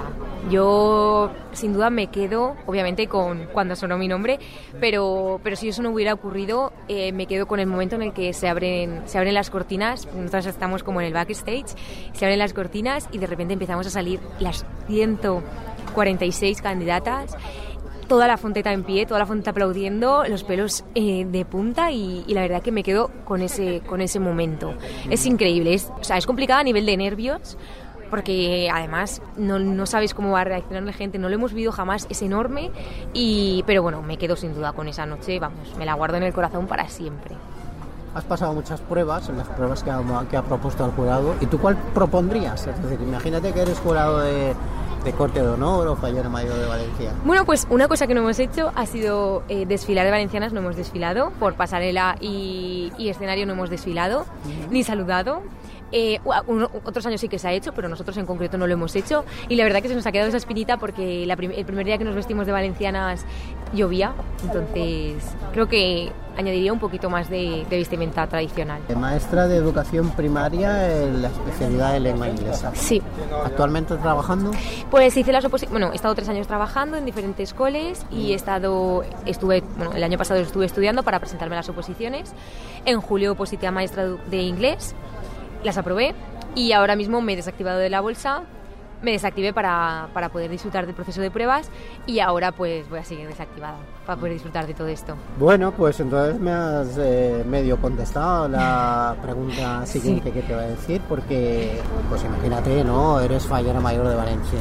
Yo sin duda me quedo, obviamente, con cuando sonó mi nombre, pero, pero si eso no hubiera ocurrido, eh, me quedo con el momento en el que se abren, se abren las cortinas. Nosotros estamos como en el backstage, se abren las cortinas y de repente empezamos a salir las ciento cuarenta y seis candidatas. Toda la Fonteta en pie, toda la Fonteta aplaudiendo, los pelos eh, de punta y, y la verdad que me quedo con ese, con ese momento. Es increíble, es, o sea, es complicado a nivel de nervios, porque además no, no sabes cómo va a reaccionar la gente, no lo hemos vivido jamás, es enorme, y, pero bueno, me quedo sin duda con esa noche, vamos, me la guardo en el corazón para siempre. Has pasado muchas pruebas, en las pruebas que ha, que ha propuesto el jurado, ¿y tú cuál propondrías? Es decir, imagínate que eres jurado de... de Corte de Honor o Fallera Mayor de Valencia. Bueno, pues una cosa que no hemos hecho ha sido eh, desfilar de valencianas, no hemos desfilado, por pasarela y, y escenario no hemos desfilado, uh-huh. ni saludado. Eh, uno, otros años sí que se ha hecho, pero nosotros en concreto no lo hemos hecho y la verdad que se nos ha quedado esa espinita porque la prim- el primer día que nos vestimos de valencianas llovía, entonces creo que añadiría un poquito más de, de vestimenta tradicional. Maestra de educación primaria en la especialidad de lengua inglesa. Sí. ¿Actualmente trabajando? Pues hice las oposi- bueno, he estado tres años trabajando en diferentes coles y he estado, estuve, bueno, el año pasado estuve estudiando para presentarme a las oposiciones. En julio oposité a maestra de inglés, las aprobé y ahora mismo me he desactivado de la bolsa, me desactivé para, para poder disfrutar del proceso de pruebas y ahora pues voy a seguir desactivada para poder disfrutar de todo esto. Bueno, pues entonces me has eh, medio contestado la pregunta siguiente sí. que te voy a decir, porque pues imagínate, ¿no? Eres Fallera Mayor de Valencia,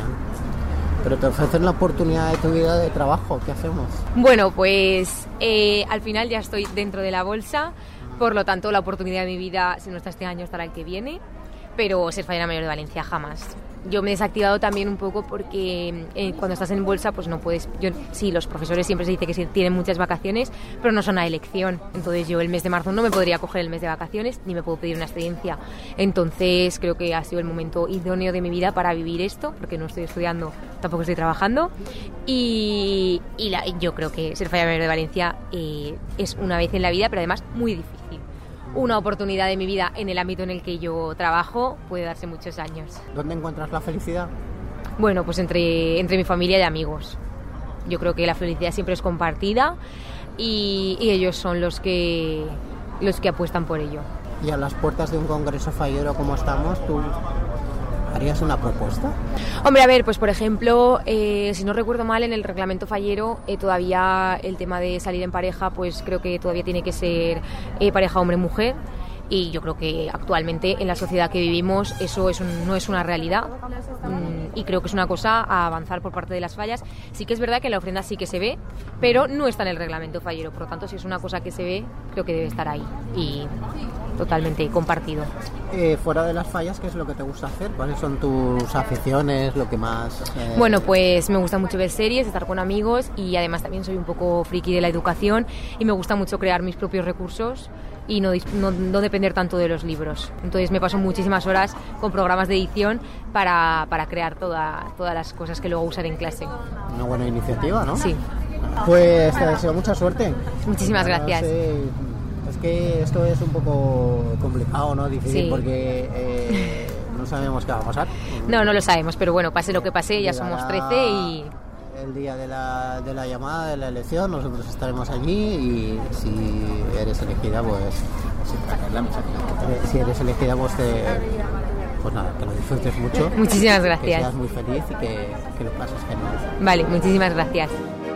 pero te ofrecen la oportunidad de tu vida de trabajo, ¿qué hacemos? Bueno, pues eh, al final ya estoy dentro de la bolsa, por lo tanto la oportunidad de mi vida, si no está este año, estará el que viene, pero ser Fallera Mayor de Valencia jamás. Yo me he desactivado también un poco porque eh, cuando estás en bolsa pues no puedes, yo, sí, los profesores siempre se dice que sí, tienen muchas vacaciones, pero no son a elección, entonces yo el mes de marzo no me podría coger el mes de vacaciones ni me puedo pedir una excedencia, entonces creo que ha sido el momento idóneo de mi vida para vivir esto, porque no estoy estudiando, tampoco estoy trabajando y, y la, yo creo que ser Fallera Mayor de Valencia eh, es una vez en la vida, pero además muy difícil. Una oportunidad de mi vida en el ámbito en el que yo trabajo puede darse muchos años. ¿Dónde encuentras la felicidad? Bueno, pues entre, entre mi familia y amigos. Yo creo que la felicidad siempre es compartida y, y ellos son los que, los que apuestan por ello. Y a las puertas de un congreso fallero como estamos, ¿tú harías una propuesta? Hombre, a ver, pues por ejemplo, eh, si no recuerdo mal, en el reglamento fallero eh, todavía el tema de salir en pareja, pues creo que todavía tiene que ser eh, pareja hombre-mujer. Y yo creo que actualmente en la sociedad que vivimos eso es un, no es una realidad mm, y creo que es una cosa a avanzar por parte de las fallas. Sí que es verdad que en la ofrenda sí que se ve, pero no está en el reglamento fallero, por lo tanto si es una cosa que se ve, creo que debe estar ahí y totalmente compartido. Eh, fuera de las fallas, ¿qué es lo que te gusta hacer? ¿Cuáles son tus aficiones, lo que más...? Eh... Bueno, pues me gusta mucho ver series, estar con amigos y además también soy un poco friki de la educación y me gusta mucho crear mis propios recursos y no, no, no depender tanto de los libros. Entonces me paso muchísimas horas con programas de edición para, para crear toda, todas las cosas que luego usaré en clase. Una buena iniciativa, ¿no? Sí. Pues te deseo mucha suerte. Muchísimas gracias. No sé, es que esto es un poco complicado, ¿no? Difícil, sí. Porque eh, no sabemos qué va a pasar. No, no lo sabemos, pero bueno, pase lo que pase, ya Llegará somos trece y... el día de la, de la llamada, de la elección, nosotros estaremos allí y si eres elegida, pues si, si eres elegida, pues, te, pues nada, que lo disfrutes mucho. Muchísimas gracias. Que seas muy feliz y que, que lo pases genial. Vale, muchísimas gracias.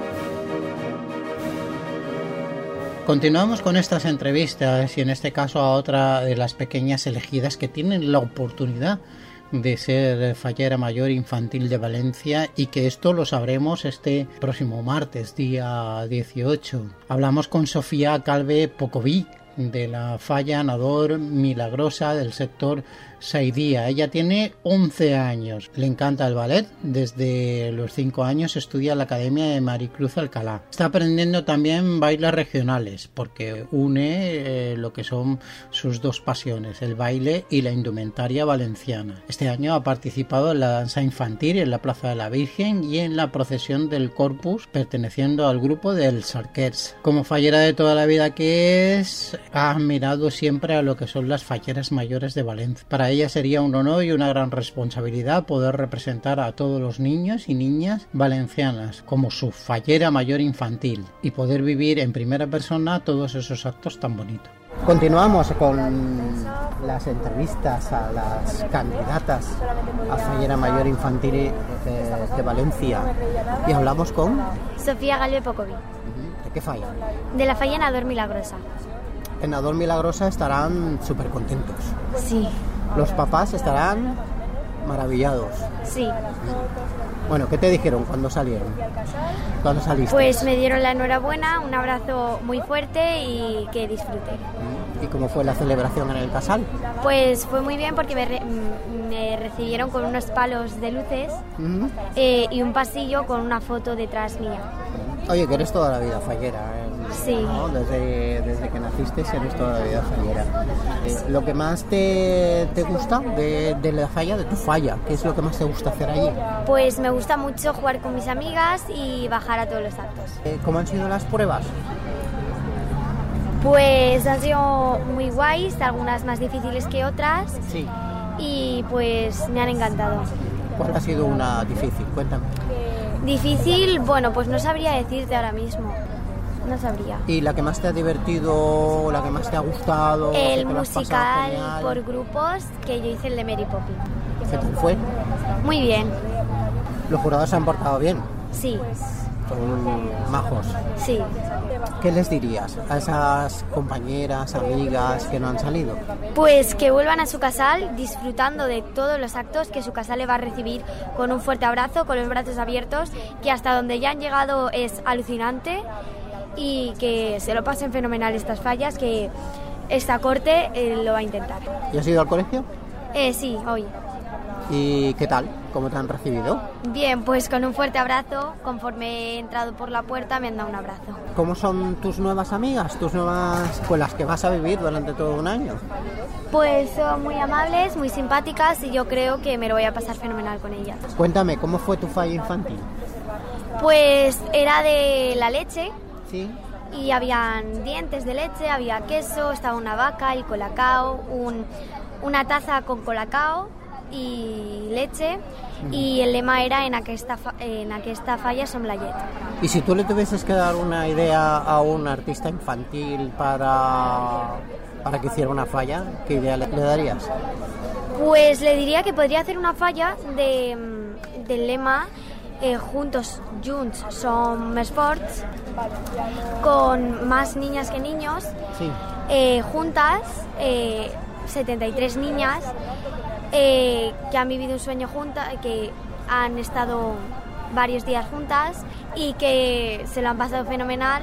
Continuamos con estas entrevistas y en este caso a otra de las pequeñas elegidas que tienen la oportunidad de ser fallera mayor infantil de Valencia, y que esto lo sabremos este próximo martes, día dieciocho. Hablamos con Sofía Calve Pocoví, de la Falla Nador Milagrosa del sector Saidía. Ella tiene once años, le encanta el ballet, desde los cinco años estudia en la Academia de Maricruz Alcalá. Está aprendiendo también bailes regionales, porque une eh, lo que son sus dos pasiones, el baile y la indumentaria valenciana. Este año ha participado en la danza infantil en la Plaza de la Virgen y en la procesión del Corpus, perteneciendo al grupo del Sarquers. Como fallera de toda la vida que es, ha admirado siempre a lo que son las falleras mayores de Valencia. Para ella sería un honor y una gran responsabilidad poder representar a todos los niños y niñas valencianas como su fallera mayor infantil y poder vivir en primera persona todos esos actos tan bonitos. Continuamos con las entrevistas a las candidatas a fallera mayor infantil de, de Valencia, y hablamos con Sofía Calve Pocoví. ¿De qué falla? De la Falla Nador Milagrosa. En Nador Milagrosa estarán súper contentos. Sí. Los papás estarán maravillados. Sí. Bueno, ¿qué te dijeron cuando salieron? ¿Cuándo saliste? Pues me dieron la enhorabuena, un abrazo muy fuerte y que disfrute. ¿Y cómo fue la celebración en el casal? Pues fue muy bien porque me, re- me recibieron con unos palos de luces uh-huh. eh, y un pasillo con una foto detrás mía. Oye, que eres toda la vida fallera, ¿eh? Sí. ¿No? Desde, desde que naciste eres toda la vida fallera. Eh, lo que más te, te gusta de, de la falla, de tu falla, ¿qué es lo que más te gusta hacer allí? Pues me gusta mucho jugar con mis amigas y bajar a todos los actos. Eh, ¿Cómo han sido las pruebas? Pues han sido muy guays, algunas más difíciles que otras. Sí. Y pues me han encantado. ¿Cuál ha sido una difícil? Cuéntame. Difícil, bueno, pues no sabría decirte ahora mismo. No sabría. ¿Y la que más te ha divertido, la que más te ha gustado? El musical por grupos, que yo hice el de Mary Poppins. ¿Qué tal fue? Muy bien. ¿Los jurados se han portado bien? Sí. Son majos. Sí. ¿Qué les dirías a esas compañeras, amigas que no han salido? Pues que vuelvan a su casal disfrutando de todos los actos, que su casal le va a recibir con un fuerte abrazo, con los brazos abiertos, que hasta donde ya han llegado es alucinante, y que se lo pasen fenomenal estas fallas, que esta corte eh, lo va a intentar. ¿Y has ido al colegio? Eh, sí, hoy. ¿Y qué tal? ¿Cómo te han recibido? Bien, pues con un fuerte abrazo. Conforme he entrado por la puerta me han dado un abrazo. ¿Cómo son tus nuevas amigas, tus nuevas con las que vas a vivir durante todo un año? Pues son muy amables, muy simpáticas, y yo creo que me lo voy a pasar fenomenal con ellas. Cuéntame, ¿cómo fue tu falla infantil? Pues era de la leche. Sí. Y habían dientes de leche, había queso, estaba una vaca, el colacao, un, una taza con colacao y leche, uh-huh. Y el lema era en aquesta, fa, en aquesta falla som la llet. Y si tú le tuvieses que dar una idea a un artista infantil para, para que hiciera una falla, ¿qué idea le, le darías? Pues le diría que podría hacer una falla de, del lema eh, juntos, junts som més forts, con más niñas que niños, sí. eh, juntas, eh, setenta y tres niñas eh, que han vivido un sueño juntas, que han estado varios días juntas y que se lo han pasado fenomenal,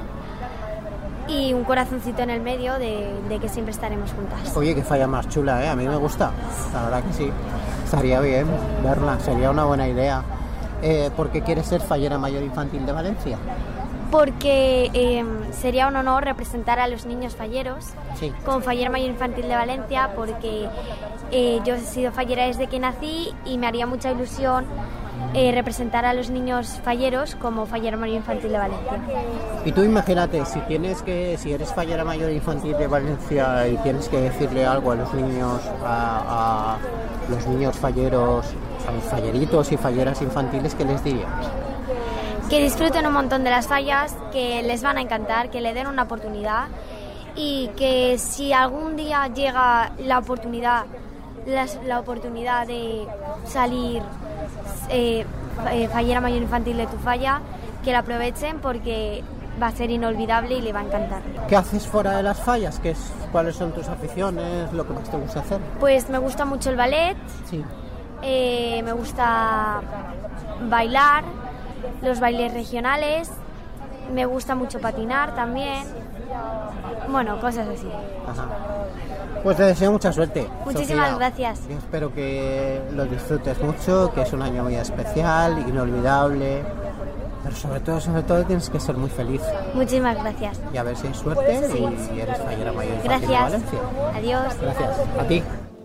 y un corazoncito en el medio de, de que siempre estaremos juntas. Oye, qué falla más chula, ¿eh? A mí me gusta, la verdad que sí. Estaría bien verla, sería una buena idea. Eh, ¿Por qué quieres ser fallera mayor infantil de Valencia? Porque eh, sería un honor representar a los niños falleros, sí. Como fallera mayor infantil de Valencia, porque eh, yo he sido fallera desde que nací y me haría mucha ilusión eh, representar a los niños falleros como fallera mayor infantil de Valencia. Y tú imagínate, si tienes que, si eres fallera mayor infantil de Valencia y tienes que decirle algo a los niños, a, a los niños falleros, a los falleritos y falleras infantiles, ¿qué les dirías? Que disfruten un montón de las fallas, que les van a encantar, que le den una oportunidad, y que si algún día llega la oportunidad, la, la oportunidad de salir eh, eh, fallera mayor infantil de tu falla, que la aprovechen, porque va a ser inolvidable y le va a encantar. ¿Qué haces fuera de las fallas? ¿Qué es, ¿Cuáles son tus aficiones? ¿Lo que más te gusta hacer? Pues me gusta mucho el ballet. Sí. eh, me gusta bailar, los bailes regionales, me gusta mucho patinar también, bueno, cosas así. Ajá. Pues te deseo mucha suerte. Muchísimas Sofía. gracias. Y espero que lo disfrutes mucho, que es un año muy especial, inolvidable, pero sobre todo, sobre todo tienes que ser muy feliz. Muchísimas gracias. Y a ver si hay suerte Sí. y eres fallera mayor infantil de Gracias. Valencia. Adiós. Gracias. A ti.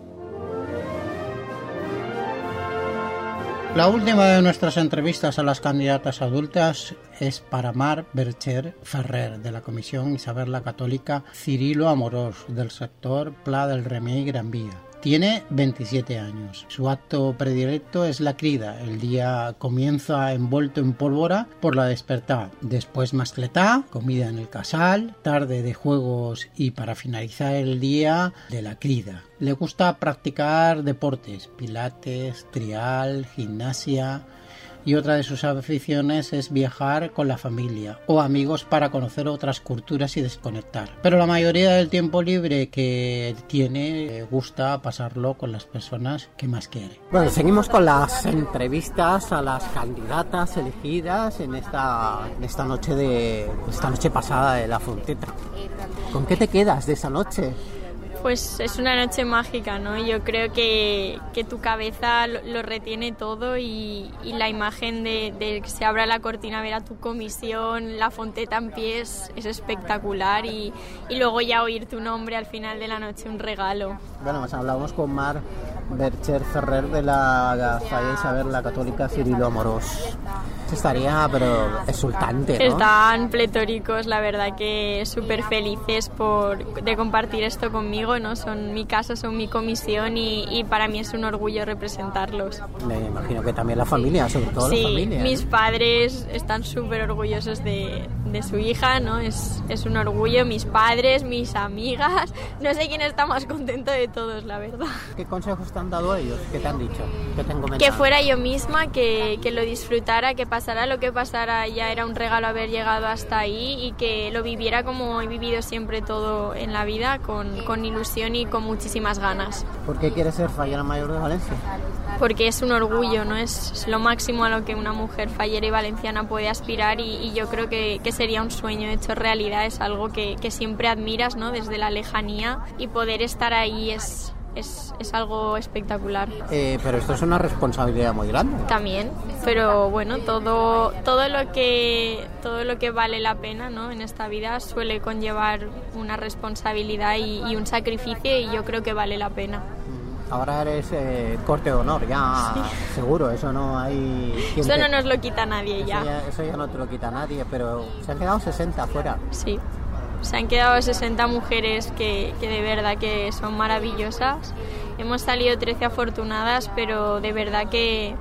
La última de nuestras entrevistas a las candidatas adultas es para Mar Bercher Ferrer, de la Comisión Isabel la Católica Cirilo Amorós, del sector Pla del Remei Gran Vía. Tiene veintisiete años. Su acto predilecto es la crida. El día comienza envuelto en pólvora por la despertar. Después mascletá, comida en el casal, tarde de juegos y para finalizar el día de la crida. Le gusta practicar deportes, pilates, trial, gimnasia, y otra de sus aficiones es viajar con la familia o amigos para conocer otras culturas y desconectar. Pero la mayoría del tiempo libre que tiene le gusta pasarlo con las personas que más quiere. Bueno, seguimos con las entrevistas a las candidatas elegidas en esta, en esta noche de esta noche pasada de la Fonteta. ¿Con qué te quedas de esa noche? Pues es una noche mágica, ¿no? Yo creo que, que tu cabeza lo, lo retiene todo y, y la imagen de, de que se abra la cortina a ver a tu comisión, la Fonteta en pie es, es espectacular y, y luego ya oír tu nombre al final de la noche, un regalo. Bueno, pues hablamos con Mar Bercher Ferrer de la Falla Isabel la Católica Cirilo Amorós. Estaría, pero exultante, ¿no? Están pletóricos, la verdad que súper felices por, de compartir esto conmigo, ¿no? Son mi casa, son mi comisión y, y para mí es un orgullo representarlos. Me imagino que también la familia, sobre todo sí, la familia. Sí, mis padres están súper orgullosos de, de su hija, ¿no? Es, es un orgullo, mis padres, mis amigas, no sé quién está más contento de todos, la verdad. ¿Qué consejos te han dado ellos? ¿Qué te han dicho? ¿Qué te han comentado? Que fuera yo misma, que, que lo disfrutara, que pasara lo que pasara, ya era un regalo haber llegado hasta ahí y que lo viviera como he vivido siempre todo en la vida, con, con ilusión y con muchísimas ganas. ¿Por qué quieres ser fallera mayor de Valencia? Porque es un orgullo, ¿no? Es, es lo máximo a lo que una mujer fallera y valenciana puede aspirar y, y yo creo que, que sería un sueño hecho realidad, es algo que, que siempre admiras, ¿no? Desde la lejanía y poder estar ahí es... Es, es algo espectacular. Eh, pero esto es una responsabilidad muy grande. También, pero bueno, todo, todo lo que todo lo que vale la pena, ¿no? En esta vida suele conllevar una responsabilidad y, y un sacrificio y yo creo que vale la pena. Ahora eres eh, corte de honor, ya sí. Seguro, eso no hay... Eso te... no nos lo quita nadie eso ya. ya. Eso ya no te lo quita nadie, pero se han quedado sesenta fuera. Sí. Se han quedado sesenta mujeres que, que de verdad que son maravillosas. Hemos salido trece afortunadas, pero de verdad que,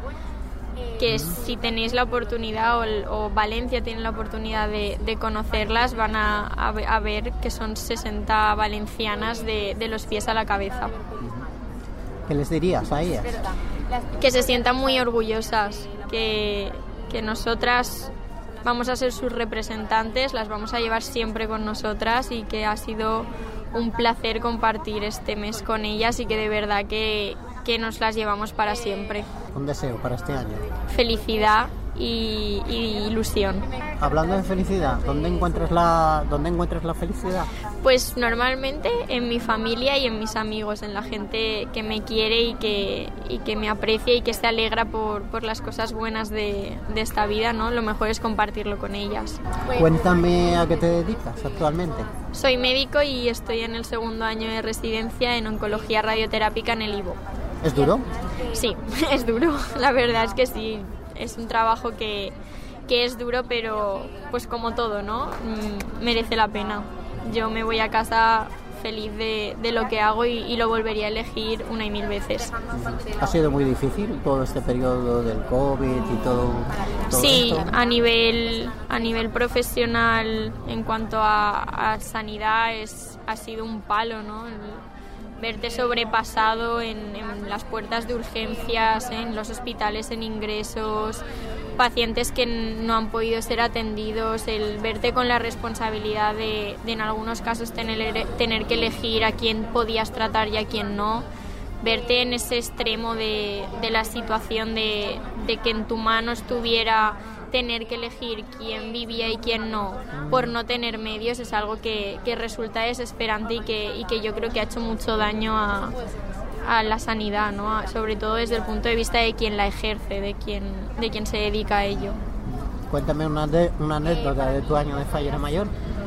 que si tenéis la oportunidad o, o Valencia tiene la oportunidad de, de conocerlas, van a, a, a ver que son sesenta valencianas de, de los pies a la cabeza. ¿Qué les dirías a ellas? Que se sientan muy orgullosas, que, que nosotras... vamos a ser sus representantes, las vamos a llevar siempre con nosotras y que ha sido un placer compartir este mes con ellas y que de verdad que, que nos las llevamos para siempre. Un deseo para este año. Felicidad y, y ilusión. Hablando de felicidad, ¿dónde encuentras la, dónde encuentras la felicidad? Pues normalmente en mi familia y en mis amigos, en la gente que me quiere y que, y que me aprecia y que se alegra por, por las cosas buenas de, de esta vida, ¿no? Lo mejor es compartirlo con ellas. Cuéntame a qué te dedicas actualmente. Soy médico y estoy en el segundo año de residencia en oncología radioterápica en el I V O. ¿Es duro? Sí, es duro, la verdad es que sí. Es un trabajo que, que es duro, pero pues como todo, ¿no? Mm, merece la pena. Yo me voy a casa feliz de, de lo que hago y, y lo volvería a elegir una y mil veces. ¿Ha sido muy difícil todo este periodo del COVID y todo, todo sí, esto? a nivel, a nivel profesional, en cuanto a, a sanidad, es, ha sido un palo, ¿no? El, verte sobrepasado en, en las puertas de urgencias, en los hospitales en ingresos, pacientes que no han podido ser atendidos, el verte con la responsabilidad de, de en algunos casos tener, tener que elegir a quién podías tratar y a quién no, verte en ese extremo de, de la situación de, de que en tu mano estuviera tener que elegir quién vivía y quién no, por no tener medios, es algo que, que resulta desesperante y que, y que yo creo que ha hecho mucho daño a, a la sanidad, ¿no? Sobre todo desde el punto de vista de quien la ejerce, de quien, de quien se dedica a ello. Cuéntame una, de, una anécdota de tu año de fallera mayor.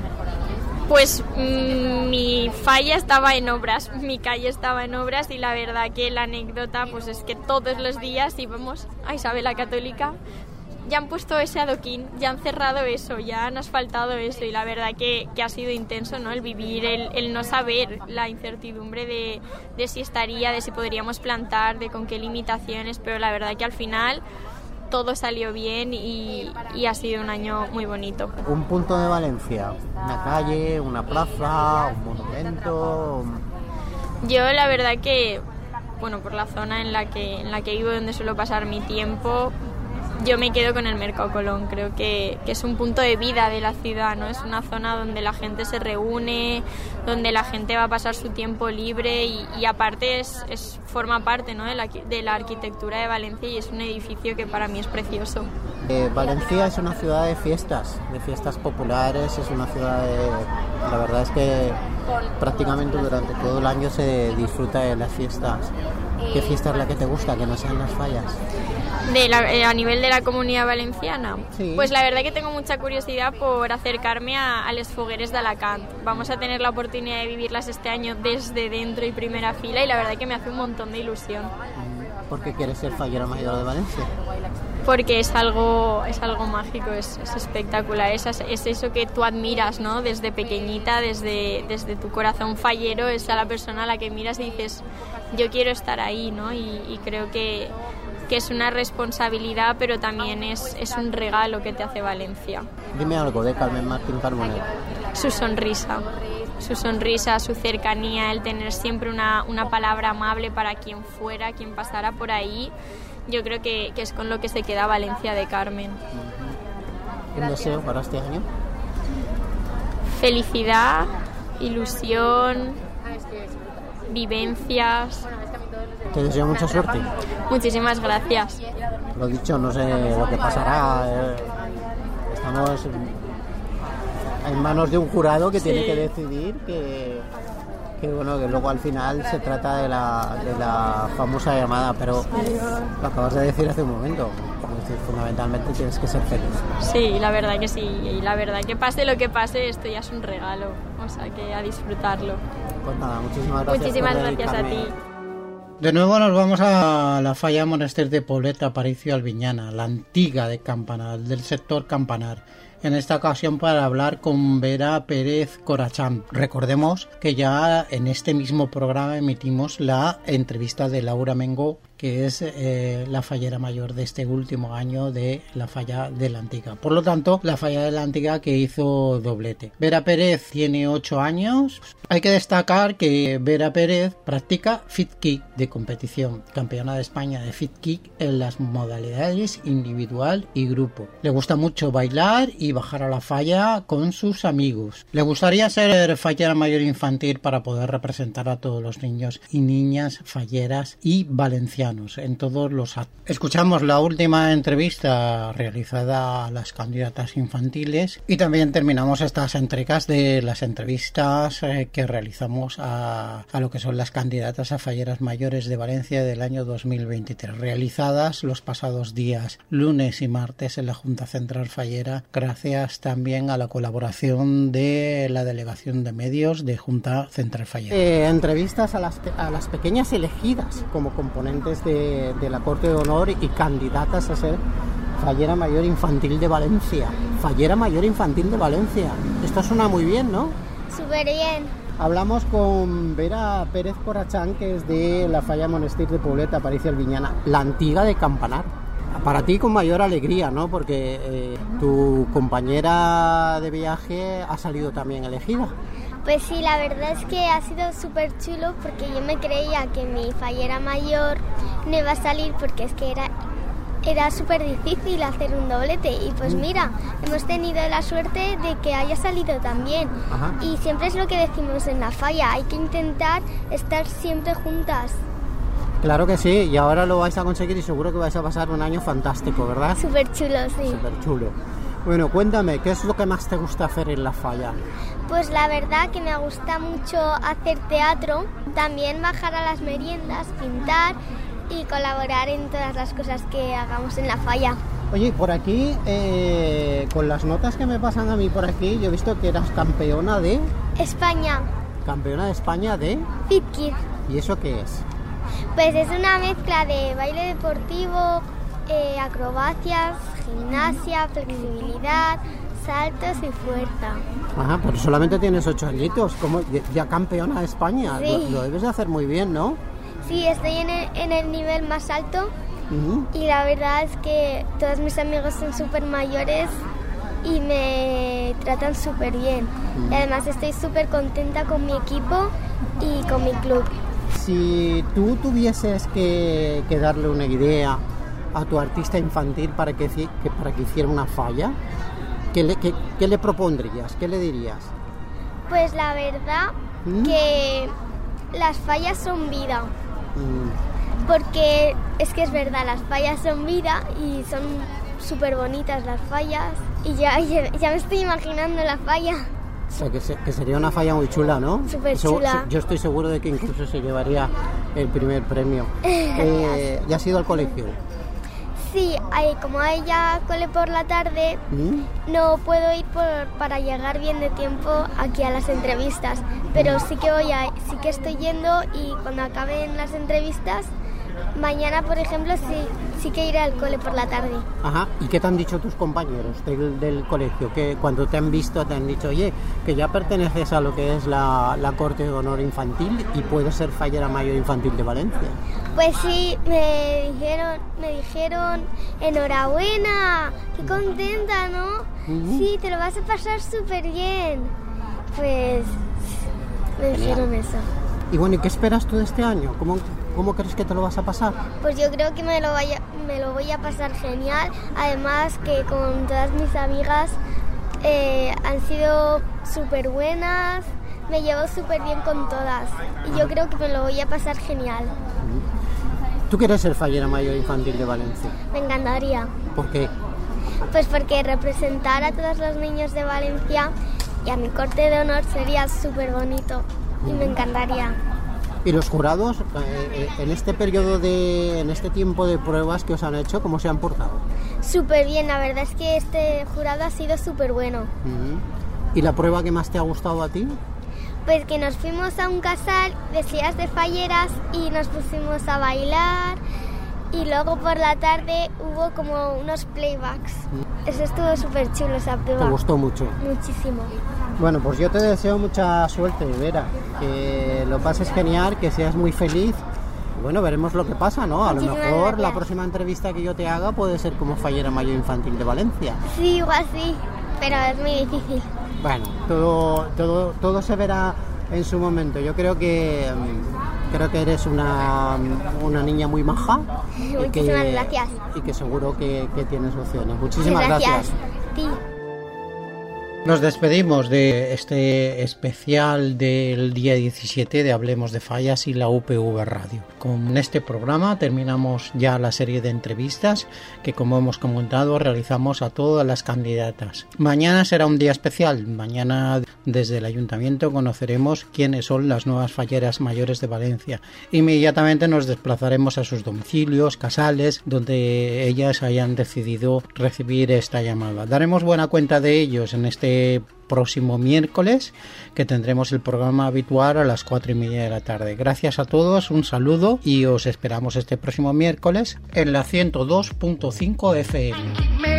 Pues mmm, mi falla estaba en obras, mi calle estaba en obras y la verdad que la anécdota pues es que todos los días íbamos a Isabel la Católica, ya han puesto ese adoquín, ya han cerrado eso, ya han asfaltado eso y la verdad que, que ha sido intenso, ¿no? El vivir, el, el no saber, la incertidumbre de, de si estaría, de si podríamos plantar, de con qué limitaciones, pero la verdad que al final todo salió bien y, y ha sido un año muy bonito. Un punto de Valencia, una calle, una plaza, un monumento. Yo la verdad que, bueno, por la zona en la que en la que vivo, donde suelo pasar mi tiempo, yo me quedo con el Mercado Colón. Creo que, que es un punto de vida de la ciudad, ¿no? Es una zona donde la gente se reúne, donde la gente va a pasar su tiempo libre y, y aparte es, es forma parte, ¿no? de, la, de la arquitectura de Valencia y es un edificio que para mí es precioso. Eh, Valencia es una ciudad de fiestas, de fiestas populares, es una ciudad de... La verdad es que prácticamente durante todo el año se disfruta de las fiestas. ¿Qué fiesta es la que te gusta, que no sean las fallas? De la, eh, a nivel de la Comunidad Valenciana, sí. Pues la verdad que tengo mucha curiosidad por acercarme a, a les fogueres de Alacant. Vamos a tener la oportunidad de vivirlas este año desde dentro y primera fila y la verdad que me hace un montón de ilusión. ¿Por qué quieres ser fallera mayor de Valencia? Porque es algo, es algo mágico, es, es espectacular, es, es eso que tú admiras, ¿no? Desde pequeñita, desde, desde tu corazón fallero, es a la persona a la que miras y dices, yo quiero estar ahí, ¿no? Y, y creo que, que es una responsabilidad, pero también es, es un regalo que te hace Valencia. Dime algo de Carmen Martín Carbonell. Su sonrisa, su sonrisa, su cercanía, el tener siempre una, una palabra amable para quien fuera, quien pasara por ahí. Yo creo que, que es con lo que se queda Valencia de Carmen. ¿Un deseo para este año? Felicidad, ilusión, vivencias. Te deseo mucha suerte. Muchísimas gracias. Lo dicho, no sé lo que pasará. Estamos en manos de un jurado que sí. tiene que decidir que... que bueno, que luego al final se trata de la, de la famosa llamada, pero lo acabas de decir hace un momento, es decir, fundamentalmente tienes que ser feliz. Sí, la verdad que sí, y la verdad que pase lo que pase, esto ya es un regalo, o sea que a disfrutarlo. Pues nada, muchísimas gracias. Muchísimas gracias a ti. De nuevo nos vamos a la falla Monaster de Poblet Aparicio Albiñana, la antigua de Campanar, del sector Campanar. En esta ocasión para hablar con Vera Pérez Corachán. Recordemos que ya en este mismo programa emitimos la entrevista de Laura Mengo, que es eh, la fallera mayor de este último año de la falla de la Antigua. Por lo tanto, la falla de la Antigua que hizo doblete. Vera Pérez tiene ocho años. Hay que destacar que Vera Pérez practica fit kick de competición, campeona de España de fit kick en las modalidades individual y grupo. Le gusta mucho bailar y bajar a la falla con sus amigos. Le gustaría ser fallera mayor infantil para poder representar a todos los niños y niñas falleras y valencianos en todos los actos. Escuchamos la última entrevista realizada a las candidatas infantiles y también terminamos estas entregas de las entrevistas eh, que realizamos a, a lo que son las candidatas a falleras mayores de Valencia del año dos mil veintitrés, realizadas los pasados días lunes y martes en la Junta Central Fallera, gracias también a la colaboración de la Delegación de Medios de Junta Central Fallera. Eh, entrevistas a las, a las pequeñas elegidas como componentes de, de la Corte de Honor y candidatas a ser fallera mayor infantil de Valencia. Fallera mayor infantil de Valencia. Esto suena muy bien, ¿no? Súper bien. Hablamos con Vera Pérez Corachán, que es de la falla Monaster de Poblet Aparicio Albiñana, la antigua de Campanar. Para ti con mayor alegría, ¿no? Porque eh, tu compañera de viaje ha salido también elegida. Pues sí, la verdad es que ha sido súper chulo porque yo me creía que mi fallera mayor no iba a salir porque es que era, era súper difícil hacer un doblete y pues mira, hemos tenido la suerte de que haya salido también. Ajá. Y siempre es lo que decimos en la falla, hay que intentar estar siempre juntas. Claro que sí, y ahora lo vais a conseguir y seguro que vais a pasar un año fantástico, ¿verdad? Súper chulo, sí. Súper chulo. Bueno, cuéntame, ¿qué es lo que más te gusta hacer en la falla? Pues la verdad que me gusta mucho hacer teatro, también bajar a las meriendas, pintar y colaborar en todas las cosas que hagamos en la falla. Oye, por aquí, eh, con las notas que me pasan a mí por aquí, yo he visto que eras campeona de... España. Campeona de España de... Fit Kid. ¿Y eso qué es? Pues es una mezcla de baile deportivo, eh, acrobacias, gimnasia, flexibilidad, saltos y fuerza. Ajá, pero solamente tienes ocho añitos, como ya campeona de España. Sí. Lo, lo debes de hacer muy bien, ¿no? Sí, estoy en el, en el nivel más alto. Uh-huh. Y la verdad es que todos mis amigos son súper mayores y me tratan súper bien. Uh-huh. Y además estoy súper contenta con mi equipo y con mi club. Si tú tuvieses que, que darle una idea a tu artista infantil para que, que, para que hiciera una falla, ¿qué le, qué, qué le propondrías? ¿Qué le dirías? Pues la verdad ¿Mm? que las fallas son vida. Mm. Porque es que es verdad, las fallas son vida y son súper bonitas las fallas. Y ya, ya, ya me estoy imaginando la falla. O sea, que, se, que sería una falla muy chula, ¿no? Súper chula. Yo estoy seguro de que incluso se llevaría el primer premio. eh, ¿Ya has ido al colegio? Sí, hay, como hay ya cole por la tarde, ¿Mm? no puedo ir por, para llegar bien de tiempo aquí a las entrevistas. Pero sí que voy a, sí que estoy yendo y cuando acaben las entrevistas, mañana, por ejemplo, sí, sí que iré al cole por la tarde. Ajá. ¿Y qué te han dicho tus compañeros del, del colegio? Que cuando te han visto te han dicho, oye, que ya perteneces a lo que es la, la Corte de Honor Infantil y puedes ser fallera mayor infantil de Valencia. Pues sí, me dijeron, me dijeron, enhorabuena, qué contenta, ¿no? Uh-huh. Sí, te lo vas a pasar súper bien. Pues me dijeron Genial. Eso. Y bueno, ¿y qué esperas tú de este año? ¿Cómo, cómo crees que te lo vas a pasar? Pues yo creo que me lo, vaya, me lo voy a pasar genial. Además que con todas mis amigas eh, han sido súper buenas, me llevo súper bien con todas. Y yo creo que me lo voy a pasar genial. ¿Tú quieres ser fallera mayor infantil de Valencia? Me encantaría. ¿Por qué? Pues porque representar a todos los niños de Valencia y a mi corte de honor sería súper bonito. Y me encantaría. ¿Y los jurados, eh, en este periodo de, en este tiempo de pruebas que os han hecho, cómo se han portado? Súper bien, la verdad es que este jurado ha sido súper bueno. Uh-huh. ¿Y la prueba que más te ha gustado a ti? Pues que nos fuimos a un casal de sillas de falleras y nos pusimos a bailar y luego por la tarde hubo como unos playbacks. Uh-huh. Eso estuvo súper chulo, esa prueba. ¿Te gustó mucho? Muchísimo. Bueno, pues yo te deseo mucha suerte, Vera, que lo pases genial, que seas muy feliz. Bueno, veremos lo que pasa, ¿no? A lo mejor gracias. La próxima entrevista que yo te haga puede ser como fallera mayor infantil de Valencia. Sí, igual sí, pero es muy difícil. Bueno, todo, todo, todo se verá en su momento. Yo creo que creo que eres una, una niña muy maja. Muchísimas y que, gracias. Y que seguro que, que tienes opciones. Muchísimas gracias. gracias. Sí. Nos despedimos de este especial del día diecisiete de Hablemos de Fallas y la U P V Radio. Con este programa terminamos ya la serie de entrevistas que, como hemos comentado, realizamos a todas las candidatas. Mañana será un día especial. Mañana desde el Ayuntamiento conoceremos quiénes son las nuevas falleras mayores de Valencia. Inmediatamente nos desplazaremos a sus domicilios, casales, donde ellas hayan decidido recibir esta llamada. Daremos buena cuenta de ellos en este próximo miércoles, que tendremos el programa habitual a las cuatro y media de la tarde. Gracias a todos, un saludo y os esperamos este próximo miércoles en la ciento dos punto cinco F M.